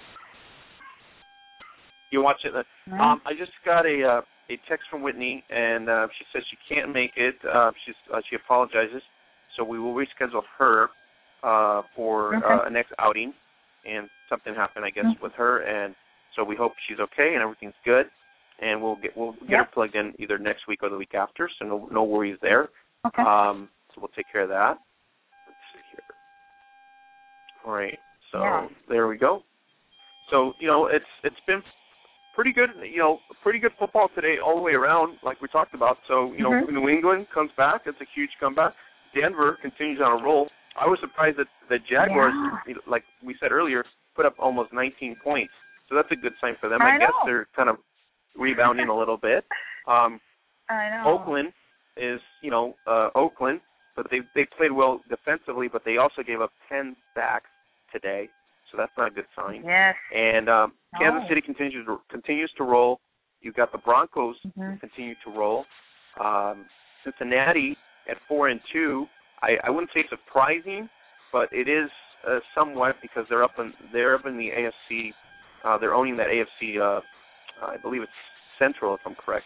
You watch it. I just got a text from Whitney, and she says she can't make it. She apologizes, so we will reschedule her for a next outing. And something happened, I guess, with her, and so we hope she's okay and everything's good. And we'll get her plugged in either next week or the week after. So no worries there. Okay. So we'll take care of that. Let's see here. All right. So there we go. So you know it's been pretty good, you know, pretty good football today all the way around, like we talked about. So, you know, New England comes back. It's a huge comeback. Denver continues on a roll. I was surprised that the Jaguars, like we said earlier, put up almost 19 points. So that's a good sign for them. I guess they're kind of rebounding a little bit. I know. Oakland is, you know, Oakland, but they played well defensively, but they also gave up 10 sacks today. So that's not a good sign. Yes. And Kansas City continues to roll. You've got the Broncos continue to roll. Cincinnati at 4-2. I wouldn't say surprising, but it is somewhat because they're up in the AFC. They're owning that AFC. I believe it's Central, if I'm correct.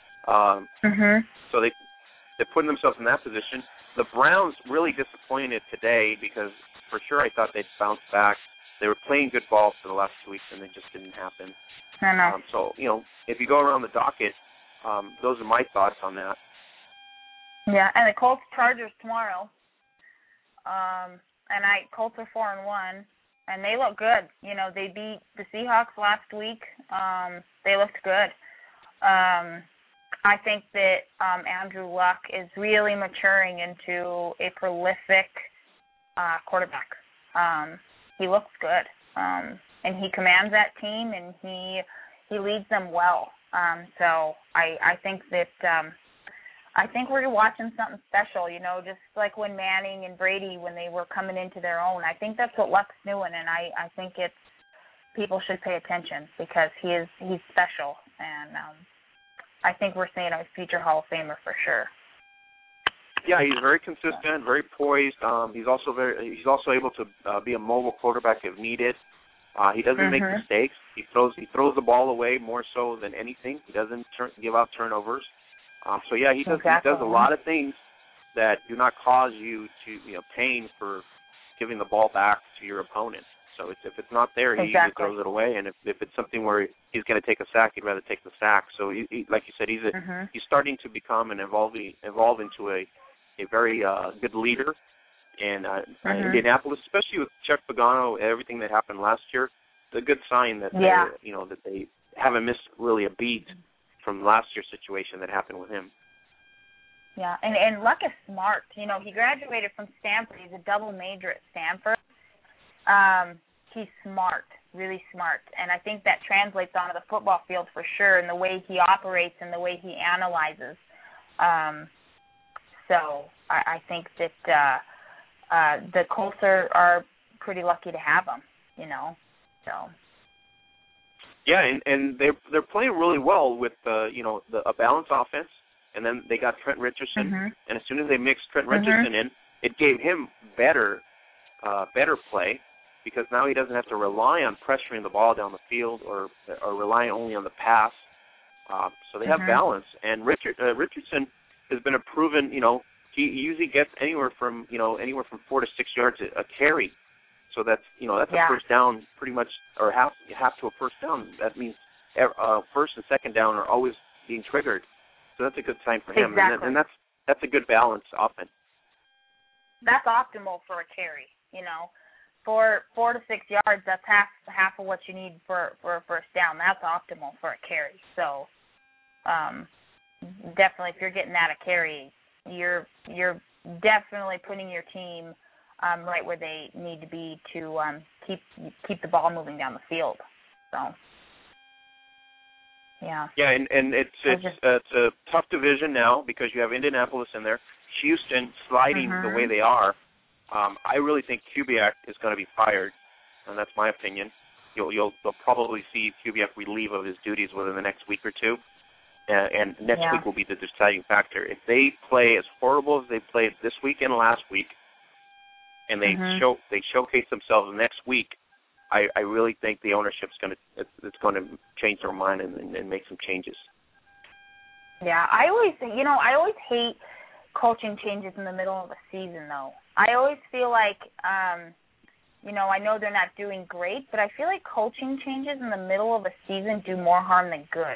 So they're putting themselves in that position. The Browns really disappointed today because for sure I thought they'd bounce back. They were playing good ball for the last 2 weeks, and it just didn't happen. I know. So, you know, if you go around the docket, those are my thoughts on that. Yeah, and the Colts-Chargers tomorrow. Colts are 4-1, and they look good. You know, they beat the Seahawks last week. They looked good. I think that Andrew Luck is really maturing into a prolific quarterback. He looks good, and he commands that team, and he leads them well. So I think that I think we're watching something special. You know, just like when Manning and Brady when they were coming into their own. I think that's what Luck's doing, and I think it's people should pay attention because he's special, and I think we're seeing a future Hall of Famer for sure. Yeah, he's very consistent, very poised. He's also able to be a mobile quarterback if needed. He doesn't make mistakes. He throws the ball away more so than anything. He doesn't give out turnovers. So yeah, he does a lot of things that do not cause you to pain for giving the ball back to your opponent. So if it's not there, he throws it away. And if it's something where he's going to take a sack, he'd rather take the sack. So he, like you said, he's starting to become and evolve into a very good leader in Indianapolis, especially with Chuck Pagano, everything that happened last year. It's a good sign that that they haven't missed really a beat from last year's situation that happened with him. Yeah, and Luck is smart. You know, he graduated from Stanford. He's a double major at Stanford. He's smart, really smart, and I think that translates onto the football field for sure, and the way he operates and the way he analyzes. So I think that the Colts are pretty lucky to have him, you know. So. Yeah, and they're playing really well with a balanced offense, and then they got Trent Richardson, and as soon as they mixed Trent Richardson in, it gave him better play because now he doesn't have to rely on pressuring the ball down the field or relying only on the pass. So they have balance, and Richardson has been a proven, he usually gets anywhere from 4 to 6 yards a carry. So that's a first down pretty much, or half to a first down. That means first and second down are always being triggered. So that's a good sign for him, and that's a good balance often. That's optimal for a carry. 4 to 6 yards. That's half of what you need for a first down. That's optimal for a carry. So definitely if you're getting that a carry, you're definitely putting your team right where they need to be to keep the ball moving down the field. So, yeah. Yeah, and it's a tough division now because you have Indianapolis in there, Houston sliding the way they are. I really think Kubiak is going to be fired, and that's my opinion. You'll probably see Kubiak relieve of his duties within the next week or two, and next week will be the deciding factor. If they play as horrible as they played this week and last week, and they showcase themselves next week, I really think the ownership's going to change their mind and make some changes. Yeah, I always hate coaching changes in the middle of a season, though. I always feel like, I know they're not doing great, but I feel like coaching changes in the middle of a season do more harm than good.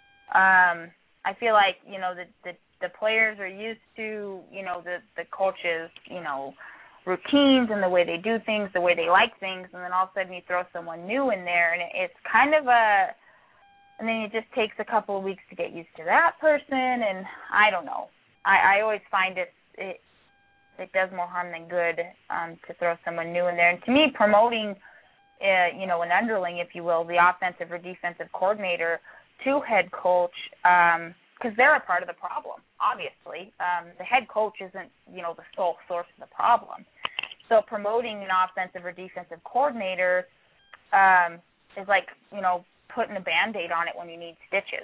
I feel like, the players are used to, the coaches, routines and the way they do things, the way they like things, and then all of a sudden you throw someone new in there, and it's kind of and then it just takes a couple of weeks to get used to that person, and I don't know. I always find it does more harm than good to throw someone new in there. And to me, promoting, an underling, if you will, the offensive or defensive coordinator to head coach, because they're a part of the problem, obviously. The head coach isn't, the sole source of the problem. So promoting an offensive or defensive coordinator is like, putting a Band-Aid on it when you need stitches.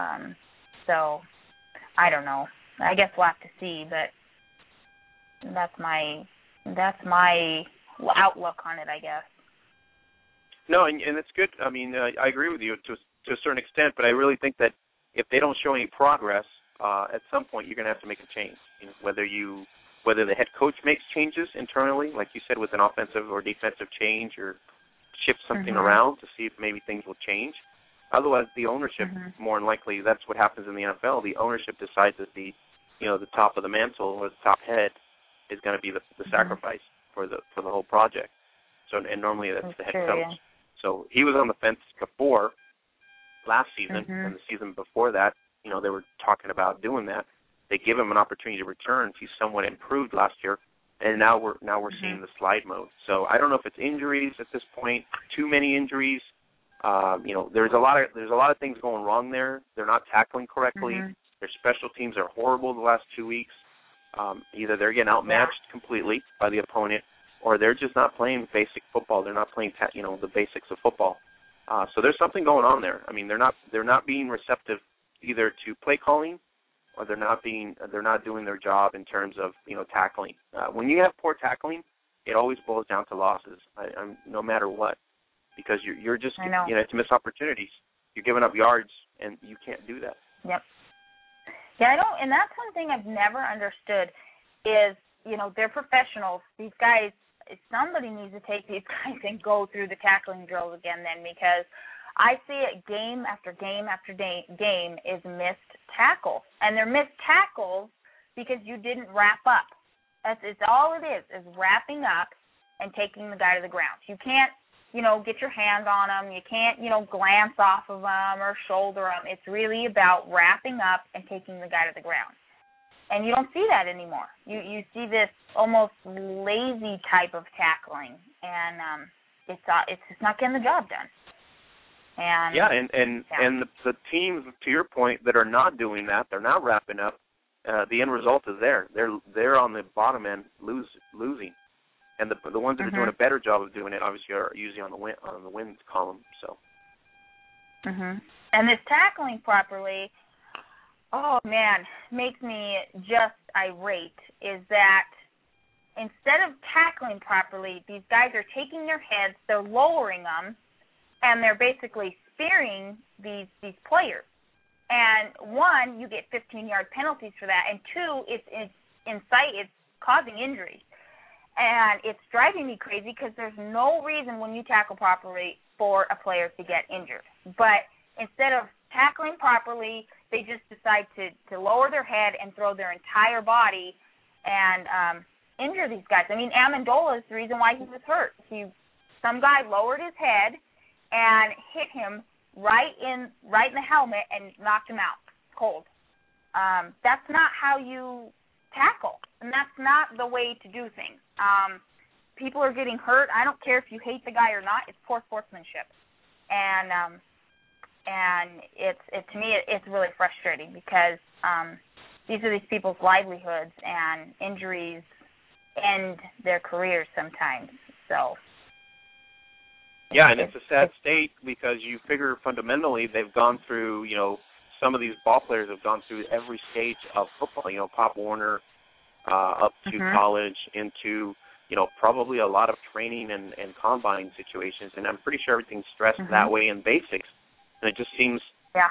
So I don't know. I guess we'll have to see, but that's my outlook on it, I guess. No, and it's good. I mean, I agree with you to a certain extent, but I really think that if they don't show any progress, at some point you're going to have to make a change. Whether the head coach makes changes internally, like you said, with an offensive or defensive change, or shift something around to see if maybe things will change. Otherwise, the ownership, more than likely, that's what happens in the NFL. The ownership decides that the top of the mantle or the top head is going to be the sacrifice for the whole project. So, and normally that's the head coach. Yeah. So he was on the fence before last season, and the season before that, they were talking about doing that. They give him an opportunity to return. He's somewhat improved last year, and now we're seeing the slide mode. So I don't know if it's injuries at this point, too many injuries. There's a lot of things going wrong there. They're not tackling correctly. Their special teams are horrible the last 2 weeks. Either they're getting outmatched completely by the opponent, or they're just not playing basic football. They're not playing the basics of football. So there's something going on there. I mean, they're not being receptive either to play calling, or they're not doing their job in terms of tackling. When you have poor tackling, it always boils down to losses. No matter what, because you're just to miss opportunities. You're giving up yards, and you can't do that. Yep. Yeah, I don't, and that's one thing I've never understood is, they're professionals. These guys, somebody needs to take these guys and go through the tackling drills again then, because I see it game after game after game is missed tackles. And they're missed tackles because you didn't wrap up. It's all it is wrapping up and taking the guy to the ground. You can't, get your hand on them. You can't, glance off of them or shoulder them. It's really about wrapping up and taking the guy to the ground. And you don't see that anymore. You see this almost lazy type of tackling, and it's just not getting the job done. And the teams, to your point, that are not doing that, they're not wrapping up. The end result is there. They're on the bottom end losing. And the ones that are doing a better job of doing it, obviously, are usually on the wins column. So. And this tackling properly, oh man, makes me just irate. Is that instead of tackling properly, these guys are taking their heads, they're lowering them, and they're basically spearing these players. And one, you get 15-yard penalties for that, and two, it's causing injuries. And it's driving me crazy because there's no reason when you tackle properly for a player to get injured. But instead of tackling properly, they just decide to lower their head and throw their entire body and injure these guys. I mean, Amendola is the reason why he was hurt. Some guy lowered his head and hit him right in the helmet and knocked him out. cold. That's not how you tackle, and that's not the way to do things. People are getting hurt. I don't care if you hate the guy or not. It's poor sportsmanship, and to me it's really frustrating because these are these people's livelihoods, and injuries end their careers sometimes. So. Yeah, and it's a sad state because you figure fundamentally they've gone through, some of these ball players have gone through every stage of football, Pop Warner up to college into, probably a lot of training and combine situations. And I'm pretty sure everything's stressed that way in basics. And it just seems,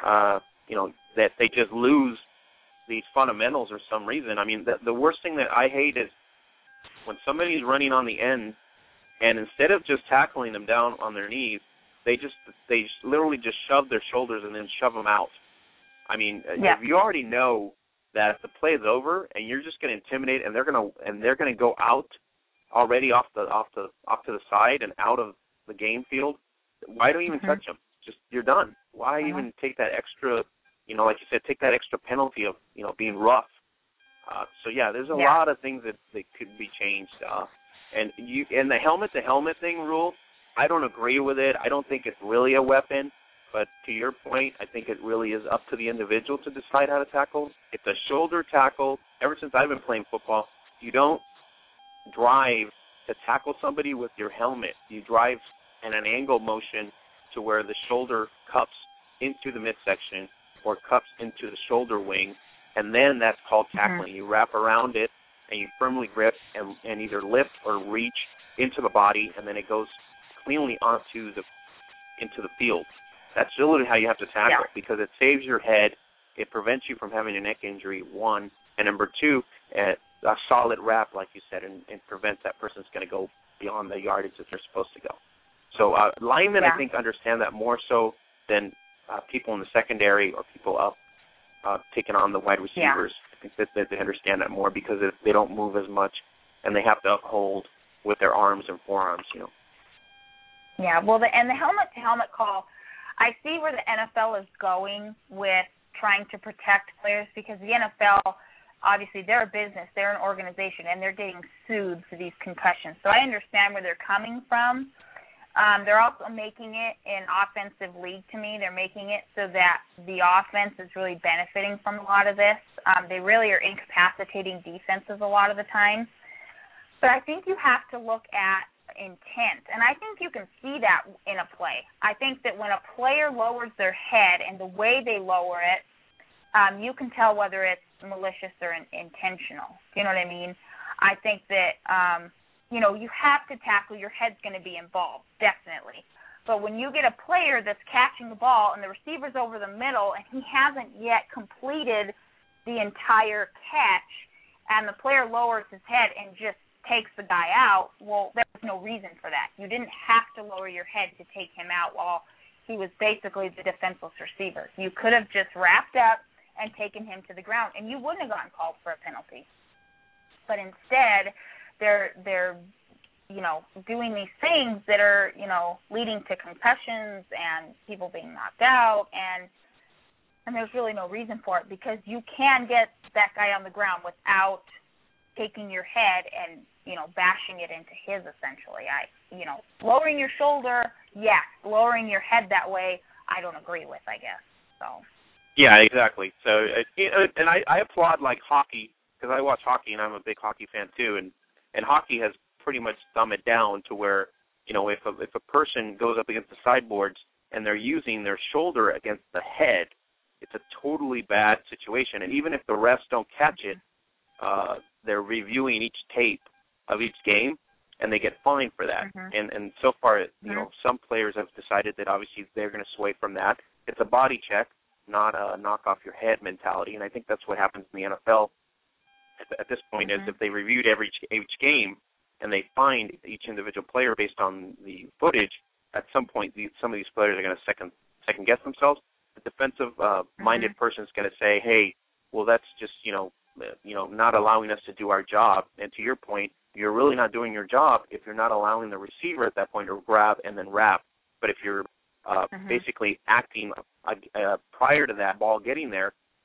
that they just lose these fundamentals for some reason. I mean, the worst thing that I hate is when somebody's running on the end, and instead of just tackling them down on their knees, they literally just shove their shoulders and then shove them out. I mean, if you already know that if the play is over and you're just going to intimidate, and they're going to go out already off to the side and out of the game field, why don't you even touch them? Just you're done. Why even take that extra, like you said, take that extra penalty of being rough? There's a lot of things that could be changed. And the helmet-to-helmet thing rule, I don't agree with it. I don't think it's really a weapon. But to your point, I think it really is up to the individual to decide how to tackle. It's a shoulder tackle. Ever since I've been playing football, you don't drive to tackle somebody with your helmet. You drive in an angle motion to where the shoulder cups into the midsection or cups into the shoulder wing, and then that's called tackling. You wrap around it, and you firmly grip and either lift or reach into the body, and then it goes cleanly into the field. That's literally how you have to tackle because it saves your head. It prevents you from having a neck injury, one. And number two, a solid wrap, like you said, and prevents that person's going to go beyond the yardage that they're supposed to go. So linemen, I think, understand that more so than people in the secondary or people up taking on the wide receivers. I think that they understand that more because they don't move as much, and they have to uphold with their arms and forearms, Yeah, well, the helmet-to-helmet call, I see where the NFL is going with trying to protect players because the NFL, obviously, they're a business, they're an organization, and they're getting sued for these concussions. So I understand where they're coming from. They're also making it an offensive league to me. They're making it so that the offense is really benefiting from a lot of this. They really are incapacitating defenses a lot of the time. But I think you have to look at intent, and I think you can see that in a play. I think that when a player lowers their head and the way they lower it, you can tell whether it's malicious or intentional. You know what I mean? I think that you have to tackle. Your head's going to be involved, definitely. But when you get a player that's catching the ball and the receiver's over the middle and he hasn't yet completed the entire catch and the player lowers his head and just takes the guy out, well, there was no reason for that. You didn't have to lower your head to take him out while he was basically the defenseless receiver. You could have just wrapped up and taken him to the ground, and you wouldn't have gotten called for a penalty. But instead, they're doing these things that are, leading to concussions and people being knocked out, and there's really no reason for it because you can get that guy on the ground without taking your head and, bashing it into his, essentially. Lowering your shoulder, yes. Lowering your head that way, I don't agree with, I guess. So. Yeah, exactly. So, and I applaud, like, hockey, because I watch hockey, and I'm a big hockey fan, too, and hockey has pretty much dumbed it down to where, if a person goes up against the sideboards and they're using their shoulder against the head, it's a totally bad situation. And even if the refs don't catch it, they're reviewing each tape of each game, and they get fined for that. And so far, some players have decided that obviously they're going to sway from that. It's a body check, not a knock off your head mentality, and I think that's what happens in the NFL at this point is if they reviewed each game and they find each individual player based on the footage, at some point some of these players are going to second guess themselves. The defensive minded person is going to say, hey, well, that's just not allowing us to do our job. And to your point, you're really not doing your job if you're not allowing the receiver at that point to grab and then wrap. But if you're basically acting prior to that ball getting there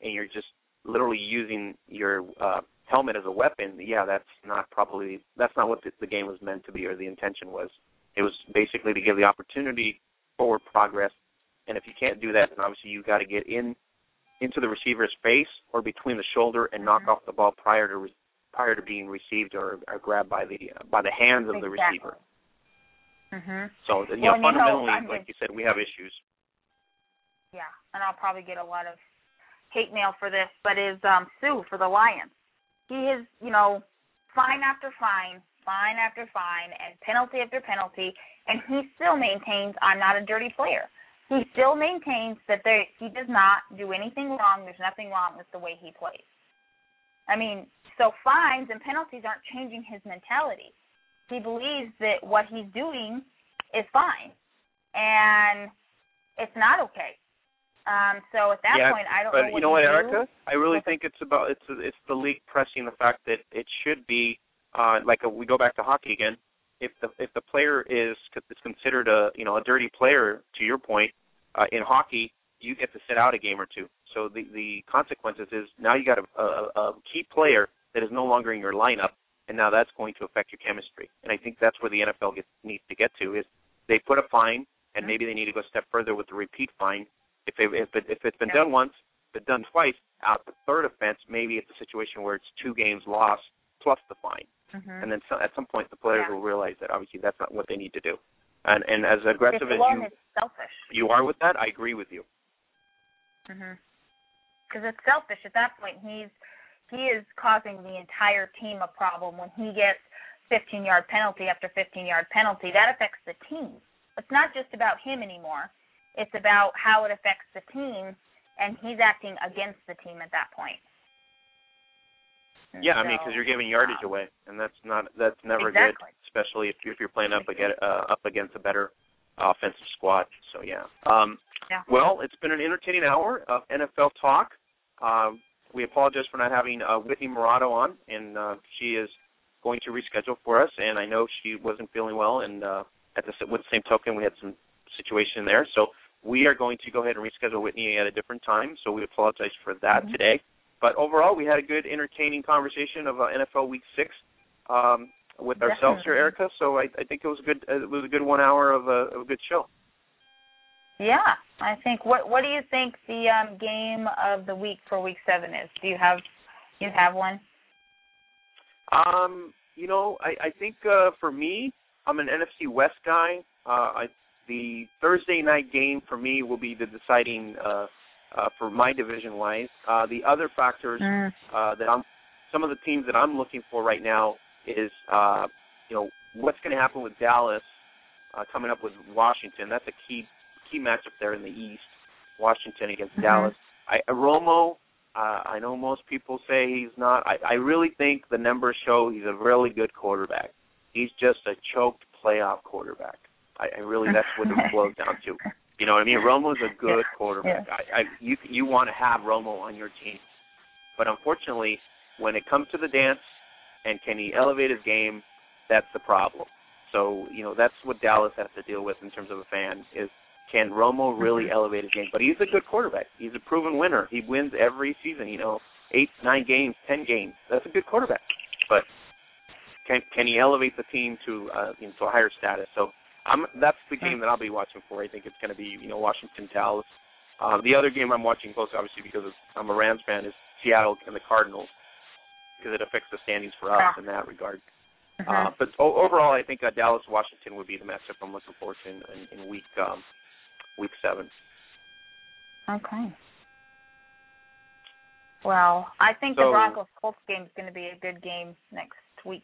and you're just literally using your helmet as a weapon, that's not what the game was meant to be, or the intention was. It was basically to give the opportunity forward progress, and if you can't do that, then obviously you got to get into the receiver's face or between the shoulder and knock off the ball prior to being received or grabbed by the hands of the receiver. Mm-hmm. So fundamentally, like you said, we have issues. Yeah, and I'll probably get a lot of hate mail for this, but is Sue for the Lions. He is, fine after fine, and penalty after penalty, and he still maintains I'm not a dirty player. He still maintains that he does not do anything wrong. There's nothing wrong with the way he plays. I mean, so fines and penalties aren't changing his mentality. He believes that what he's doing is fine, and it's not okay. So at that point, I don't know what to do. But you know what, Erica? I really think it's the league pressing the fact that it should be we go back to hockey again. If the player is considered a dirty player, to your point, in hockey, you get to sit out a game or two. So the consequences is now you got a key player that is no longer in your lineup, and now that's going to affect your chemistry. And I think that's where the NFL needs to get to, is they put a fine, and maybe they need to go a step further with the repeat fine. If it's been done once, if it's done twice, out the third offense, maybe it's a situation where it's 2 games lost plus the fine. Mm-hmm. And then at some point the players will realize that obviously that's not what they need to do. And as aggressive as you are with that, I agree with you. Because it's selfish at that point. He is causing the entire team a problem when he gets 15-yard penalty after 15-yard penalty. That affects the team. It's not just about him anymore. It's about how it affects the team, and he's acting against the team at that point. Yeah, I mean, because you're giving yardage away, and that's never good, especially if you're playing up against a better offensive squad. So Well, it's been an entertaining hour of NFL talk. We apologize for not having Whitney Morato on, and she is going to reschedule for us. And I know she wasn't feeling well, and with the same token, we had some situation there. So we are going to go ahead and reschedule Whitney at a different time. So we apologize for that today. But overall, we had a good, entertaining conversation of NFL Week 6 with ourselves here, Erica. So I think it was good. It was a good 1 hour of a good show. Yeah, I think. What do you think the game of the week for Week 7 is? Do you have one? I think for me, I'm an NFC West guy. The Thursday night game for me will be the deciding for my division-wise. The other factors some of the teams that I'm looking for right now is, what's going to happen with Dallas coming up with Washington. That's a key matchup there in the East, Washington against Dallas. Romo, I know most people say he's not. I really think the numbers show he's a really good quarterback. He's just a choked playoff quarterback. I really, that's what it boils down to. You know what I mean? Romo's a good quarterback. You want to have Romo on your team. But unfortunately, when it comes to the dance and can he elevate his game, that's the problem. So, that's what Dallas has to deal with in terms of a fan is, can Romo really elevate his game? But he's a good quarterback. He's a proven winner. He wins every season, 8, 9 games, 10 games. That's a good quarterback. But can he elevate the team to a higher status? So that's the game that I'll be watching for. I think it's going to be, Washington, Dallas. The other game I'm watching close, obviously, because I'm a Rams fan, is Seattle and the Cardinals, because it affects the standings for us in that regard. But overall, I think Dallas-Washington would be the matchup I'm looking forward to in week 7. Okay. Well, I think the Broncos-Colts game is going to be a good game next week.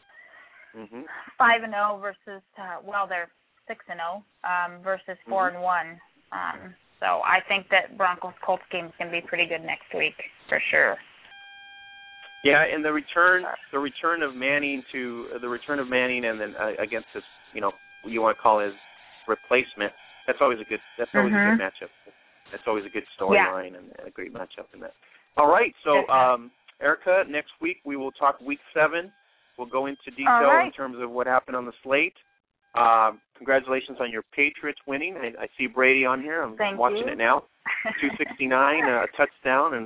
5-0 versus they're 6-0 versus 4-1. So I think that Broncos-Colts game is going to be pretty good next week for sure. Yeah, and the return of Manning and then against this, what you want to call his replacement. That's always a good matchup. That's always a good storyline and a great matchup in that. All right, so Erica, next week we will talk Week 7. We'll go into detail in terms of what happened on the slate. Congratulations on your Patriots winning. I see Brady on here. I'm watching it now. 269, a touchdown, and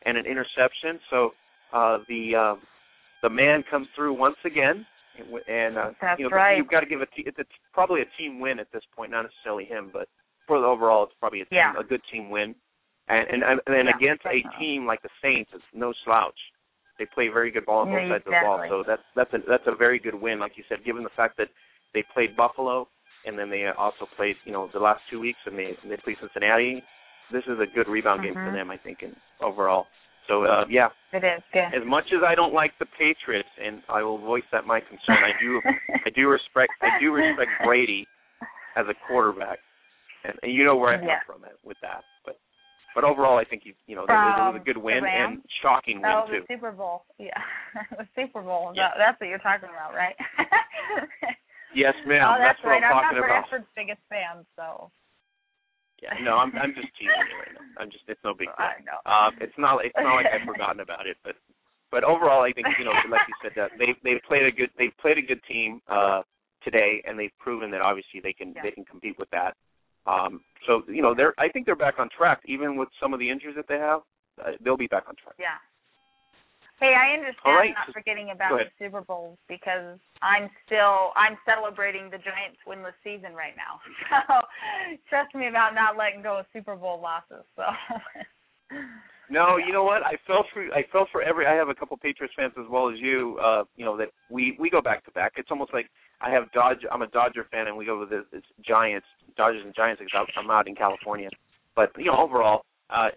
and an interception. So the man comes through once again, and That's you know, right. you've got to give it's probably a team win at this point, not necessarily him, but for the overall, it's probably a good team win. And against definitely. a team like the Saints, it's no slouch. They play very good ball on both sides of the ball, so that's a very good win, like you said, given the fact that they played Buffalo and then they also played, you know, the last 2 weeks and they played Cincinnati. This is a good rebound game for them, I think, overall. So yeah, it is good. As much as I don't like the Patriots, and I will voice that my concern, I do respect Brady as a quarterback, and you know where I come from with that. But overall, I think it was a good win and shocking win too. The Super Bowl, yeah, the Super Bowl. Yeah. That's what you're talking about, right? Yes, ma'am. Oh, that's what right. I'm talking not about. Bradford's biggest fan, so. Yeah, no, I'm just teasing you right now. It's no big deal. I know. It's not like I've forgotten about it, but overall, I think, you know, like you said, that they played a good team today, and they've proven that obviously they can compete with that. So you know, I think they're back on track, even with some of the injuries that they have. They'll be back on track. Yeah. Hey, I understand. All right. Not forgetting about the Super Bowls because I'm celebrating the Giants' winless season right now. So trust me about not letting go of Super Bowl losses. So. No, you know what? I felt for I have a couple Patriots fans as well as you. You know that we go back to back. It's almost like I'm a Dodger fan, and we go with this Dodgers and Giants because I'm out in California. But you know, overall,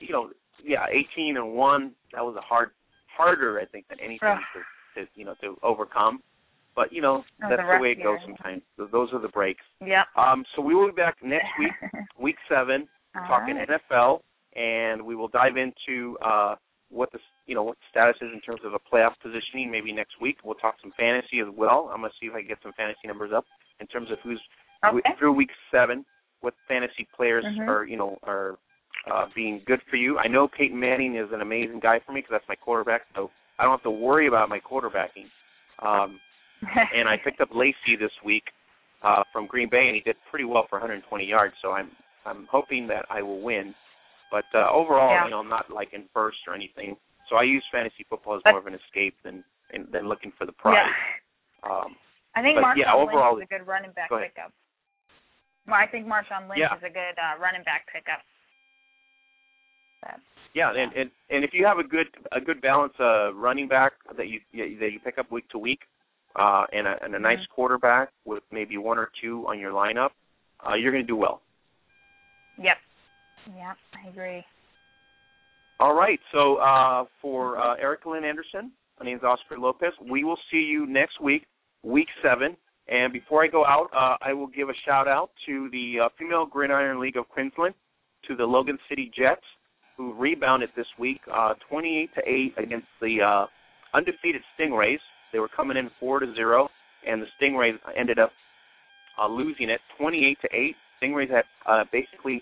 18-1. That was harder, I think, than anything to overcome. But you know, that's the way it goes sometimes. Those are the breaks. Yeah. So we will be back next week, week 7, talking NFL, and we will dive into what the status is in terms of a playoff positioning. Maybe next week we'll talk some fantasy as well. I'm gonna see if I can get some fantasy numbers up in terms of who's through week 7, what fantasy players are being good for you. I know Peyton Manning is an amazing guy for me because that's my quarterback, so I don't have to worry about my quarterbacking. And I picked up Lacy this week from Green Bay, and he did pretty well for 120 yards. So I'm hoping that I will win. But overall, I'm not like in burst or anything. So I use fantasy football as more of an escape than looking for the prize. Yeah. I think Marshawn Lynch is a good running back pickup. I think Marshawn Lynch is a good running back pickup. And if you have a good balance running back that you pick up week to week, and a nice quarterback with maybe 1 or 2 on your lineup, you're going to do well. Yep, I agree. All right, so for Erica Lynn Anderson, my name is Oscar Lopez. We will see you next week, week 7. And before I go out, I will give a shout-out to the Female Gridiron League of Queensland, to the Logan City Jets, who rebounded this week 28-8 against the undefeated Stingrays. They were coming in 4-0, and the Stingrays ended up losing it 28-8. Stingrays had basically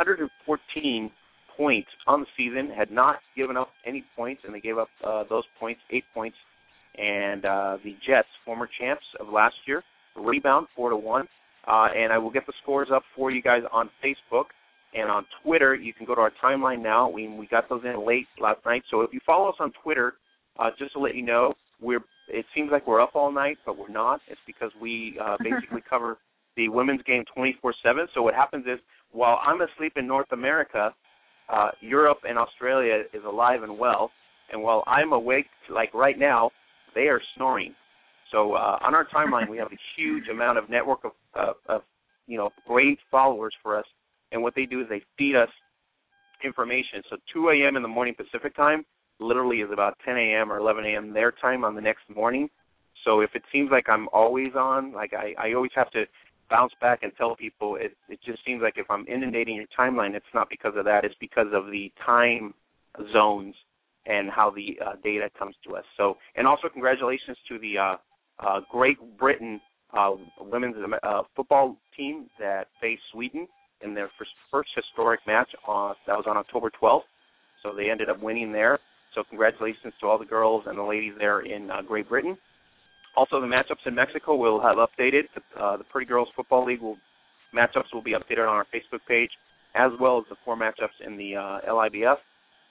114 points on the season, had not given up any points, and they gave up those points, 8 points. And the Jets, former champs of last year, rebound 4-1. And I will get the scores up for you guys on Facebook. And on Twitter, you can go to our timeline now. We got those in late last night. So if you follow us on Twitter, just to let you know, it seems like we're up all night, but we're not. It's because we basically cover the women's game 24/7. So what happens is, while I'm asleep in North America, Europe and Australia is alive and well. And while I'm awake, like right now, they are snoring. So on our timeline, we have a huge amount of network of great followers for us. And what they do is they feed us information. So 2 a.m. in the morning Pacific time literally is about 10 a.m. or 11 a.m. their time on the next morning. So if it seems like I'm always on, like I always have to bounce back and tell people, it just seems like if I'm inundating your timeline, it's not because of that. It's because of the time zones and how the data comes to us. So, and also congratulations to the Great Britain women's football team that faced Sweden in their first historic match. That was on October 12th. So they ended up winning there. So congratulations to all the girls and the ladies there in Great Britain. Also, the matchups in Mexico will have updated. The Pretty Girls Football League matchups will be updated on our Facebook page, as well as the 4 matchups in the LIBF.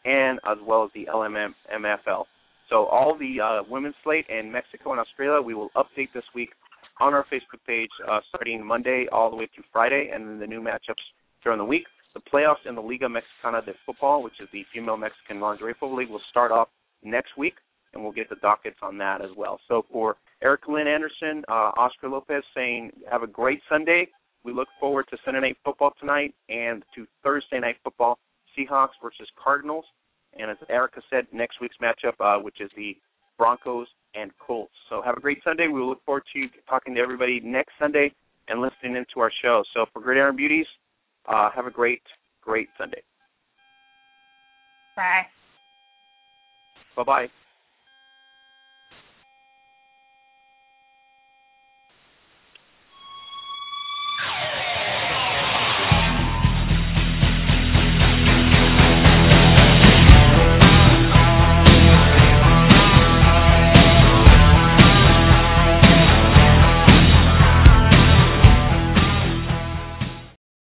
and as well as the LMMFL. So all the women's slate in Mexico and Australia, we will update this week on our Facebook page starting Monday all the way through Friday, and then the new matchups during the week. The playoffs in the Liga Mexicana de Football, which is the female Mexican lingerie football league, will start off next week, and we'll get the dockets on that as well. So for Erica Lynn Anderson, Oscar Lopez saying have a great Sunday. We look forward to Sunday night football tonight and to Thursday night football, Seahawks versus Cardinals. And as Erica said, next week's matchup, which is the Broncos and Colts. So have a great Sunday. We look forward to talking to everybody next Sunday and listening into our show. So for Gridiron Beauties, have a great, great Sunday. Bye. Bye-bye.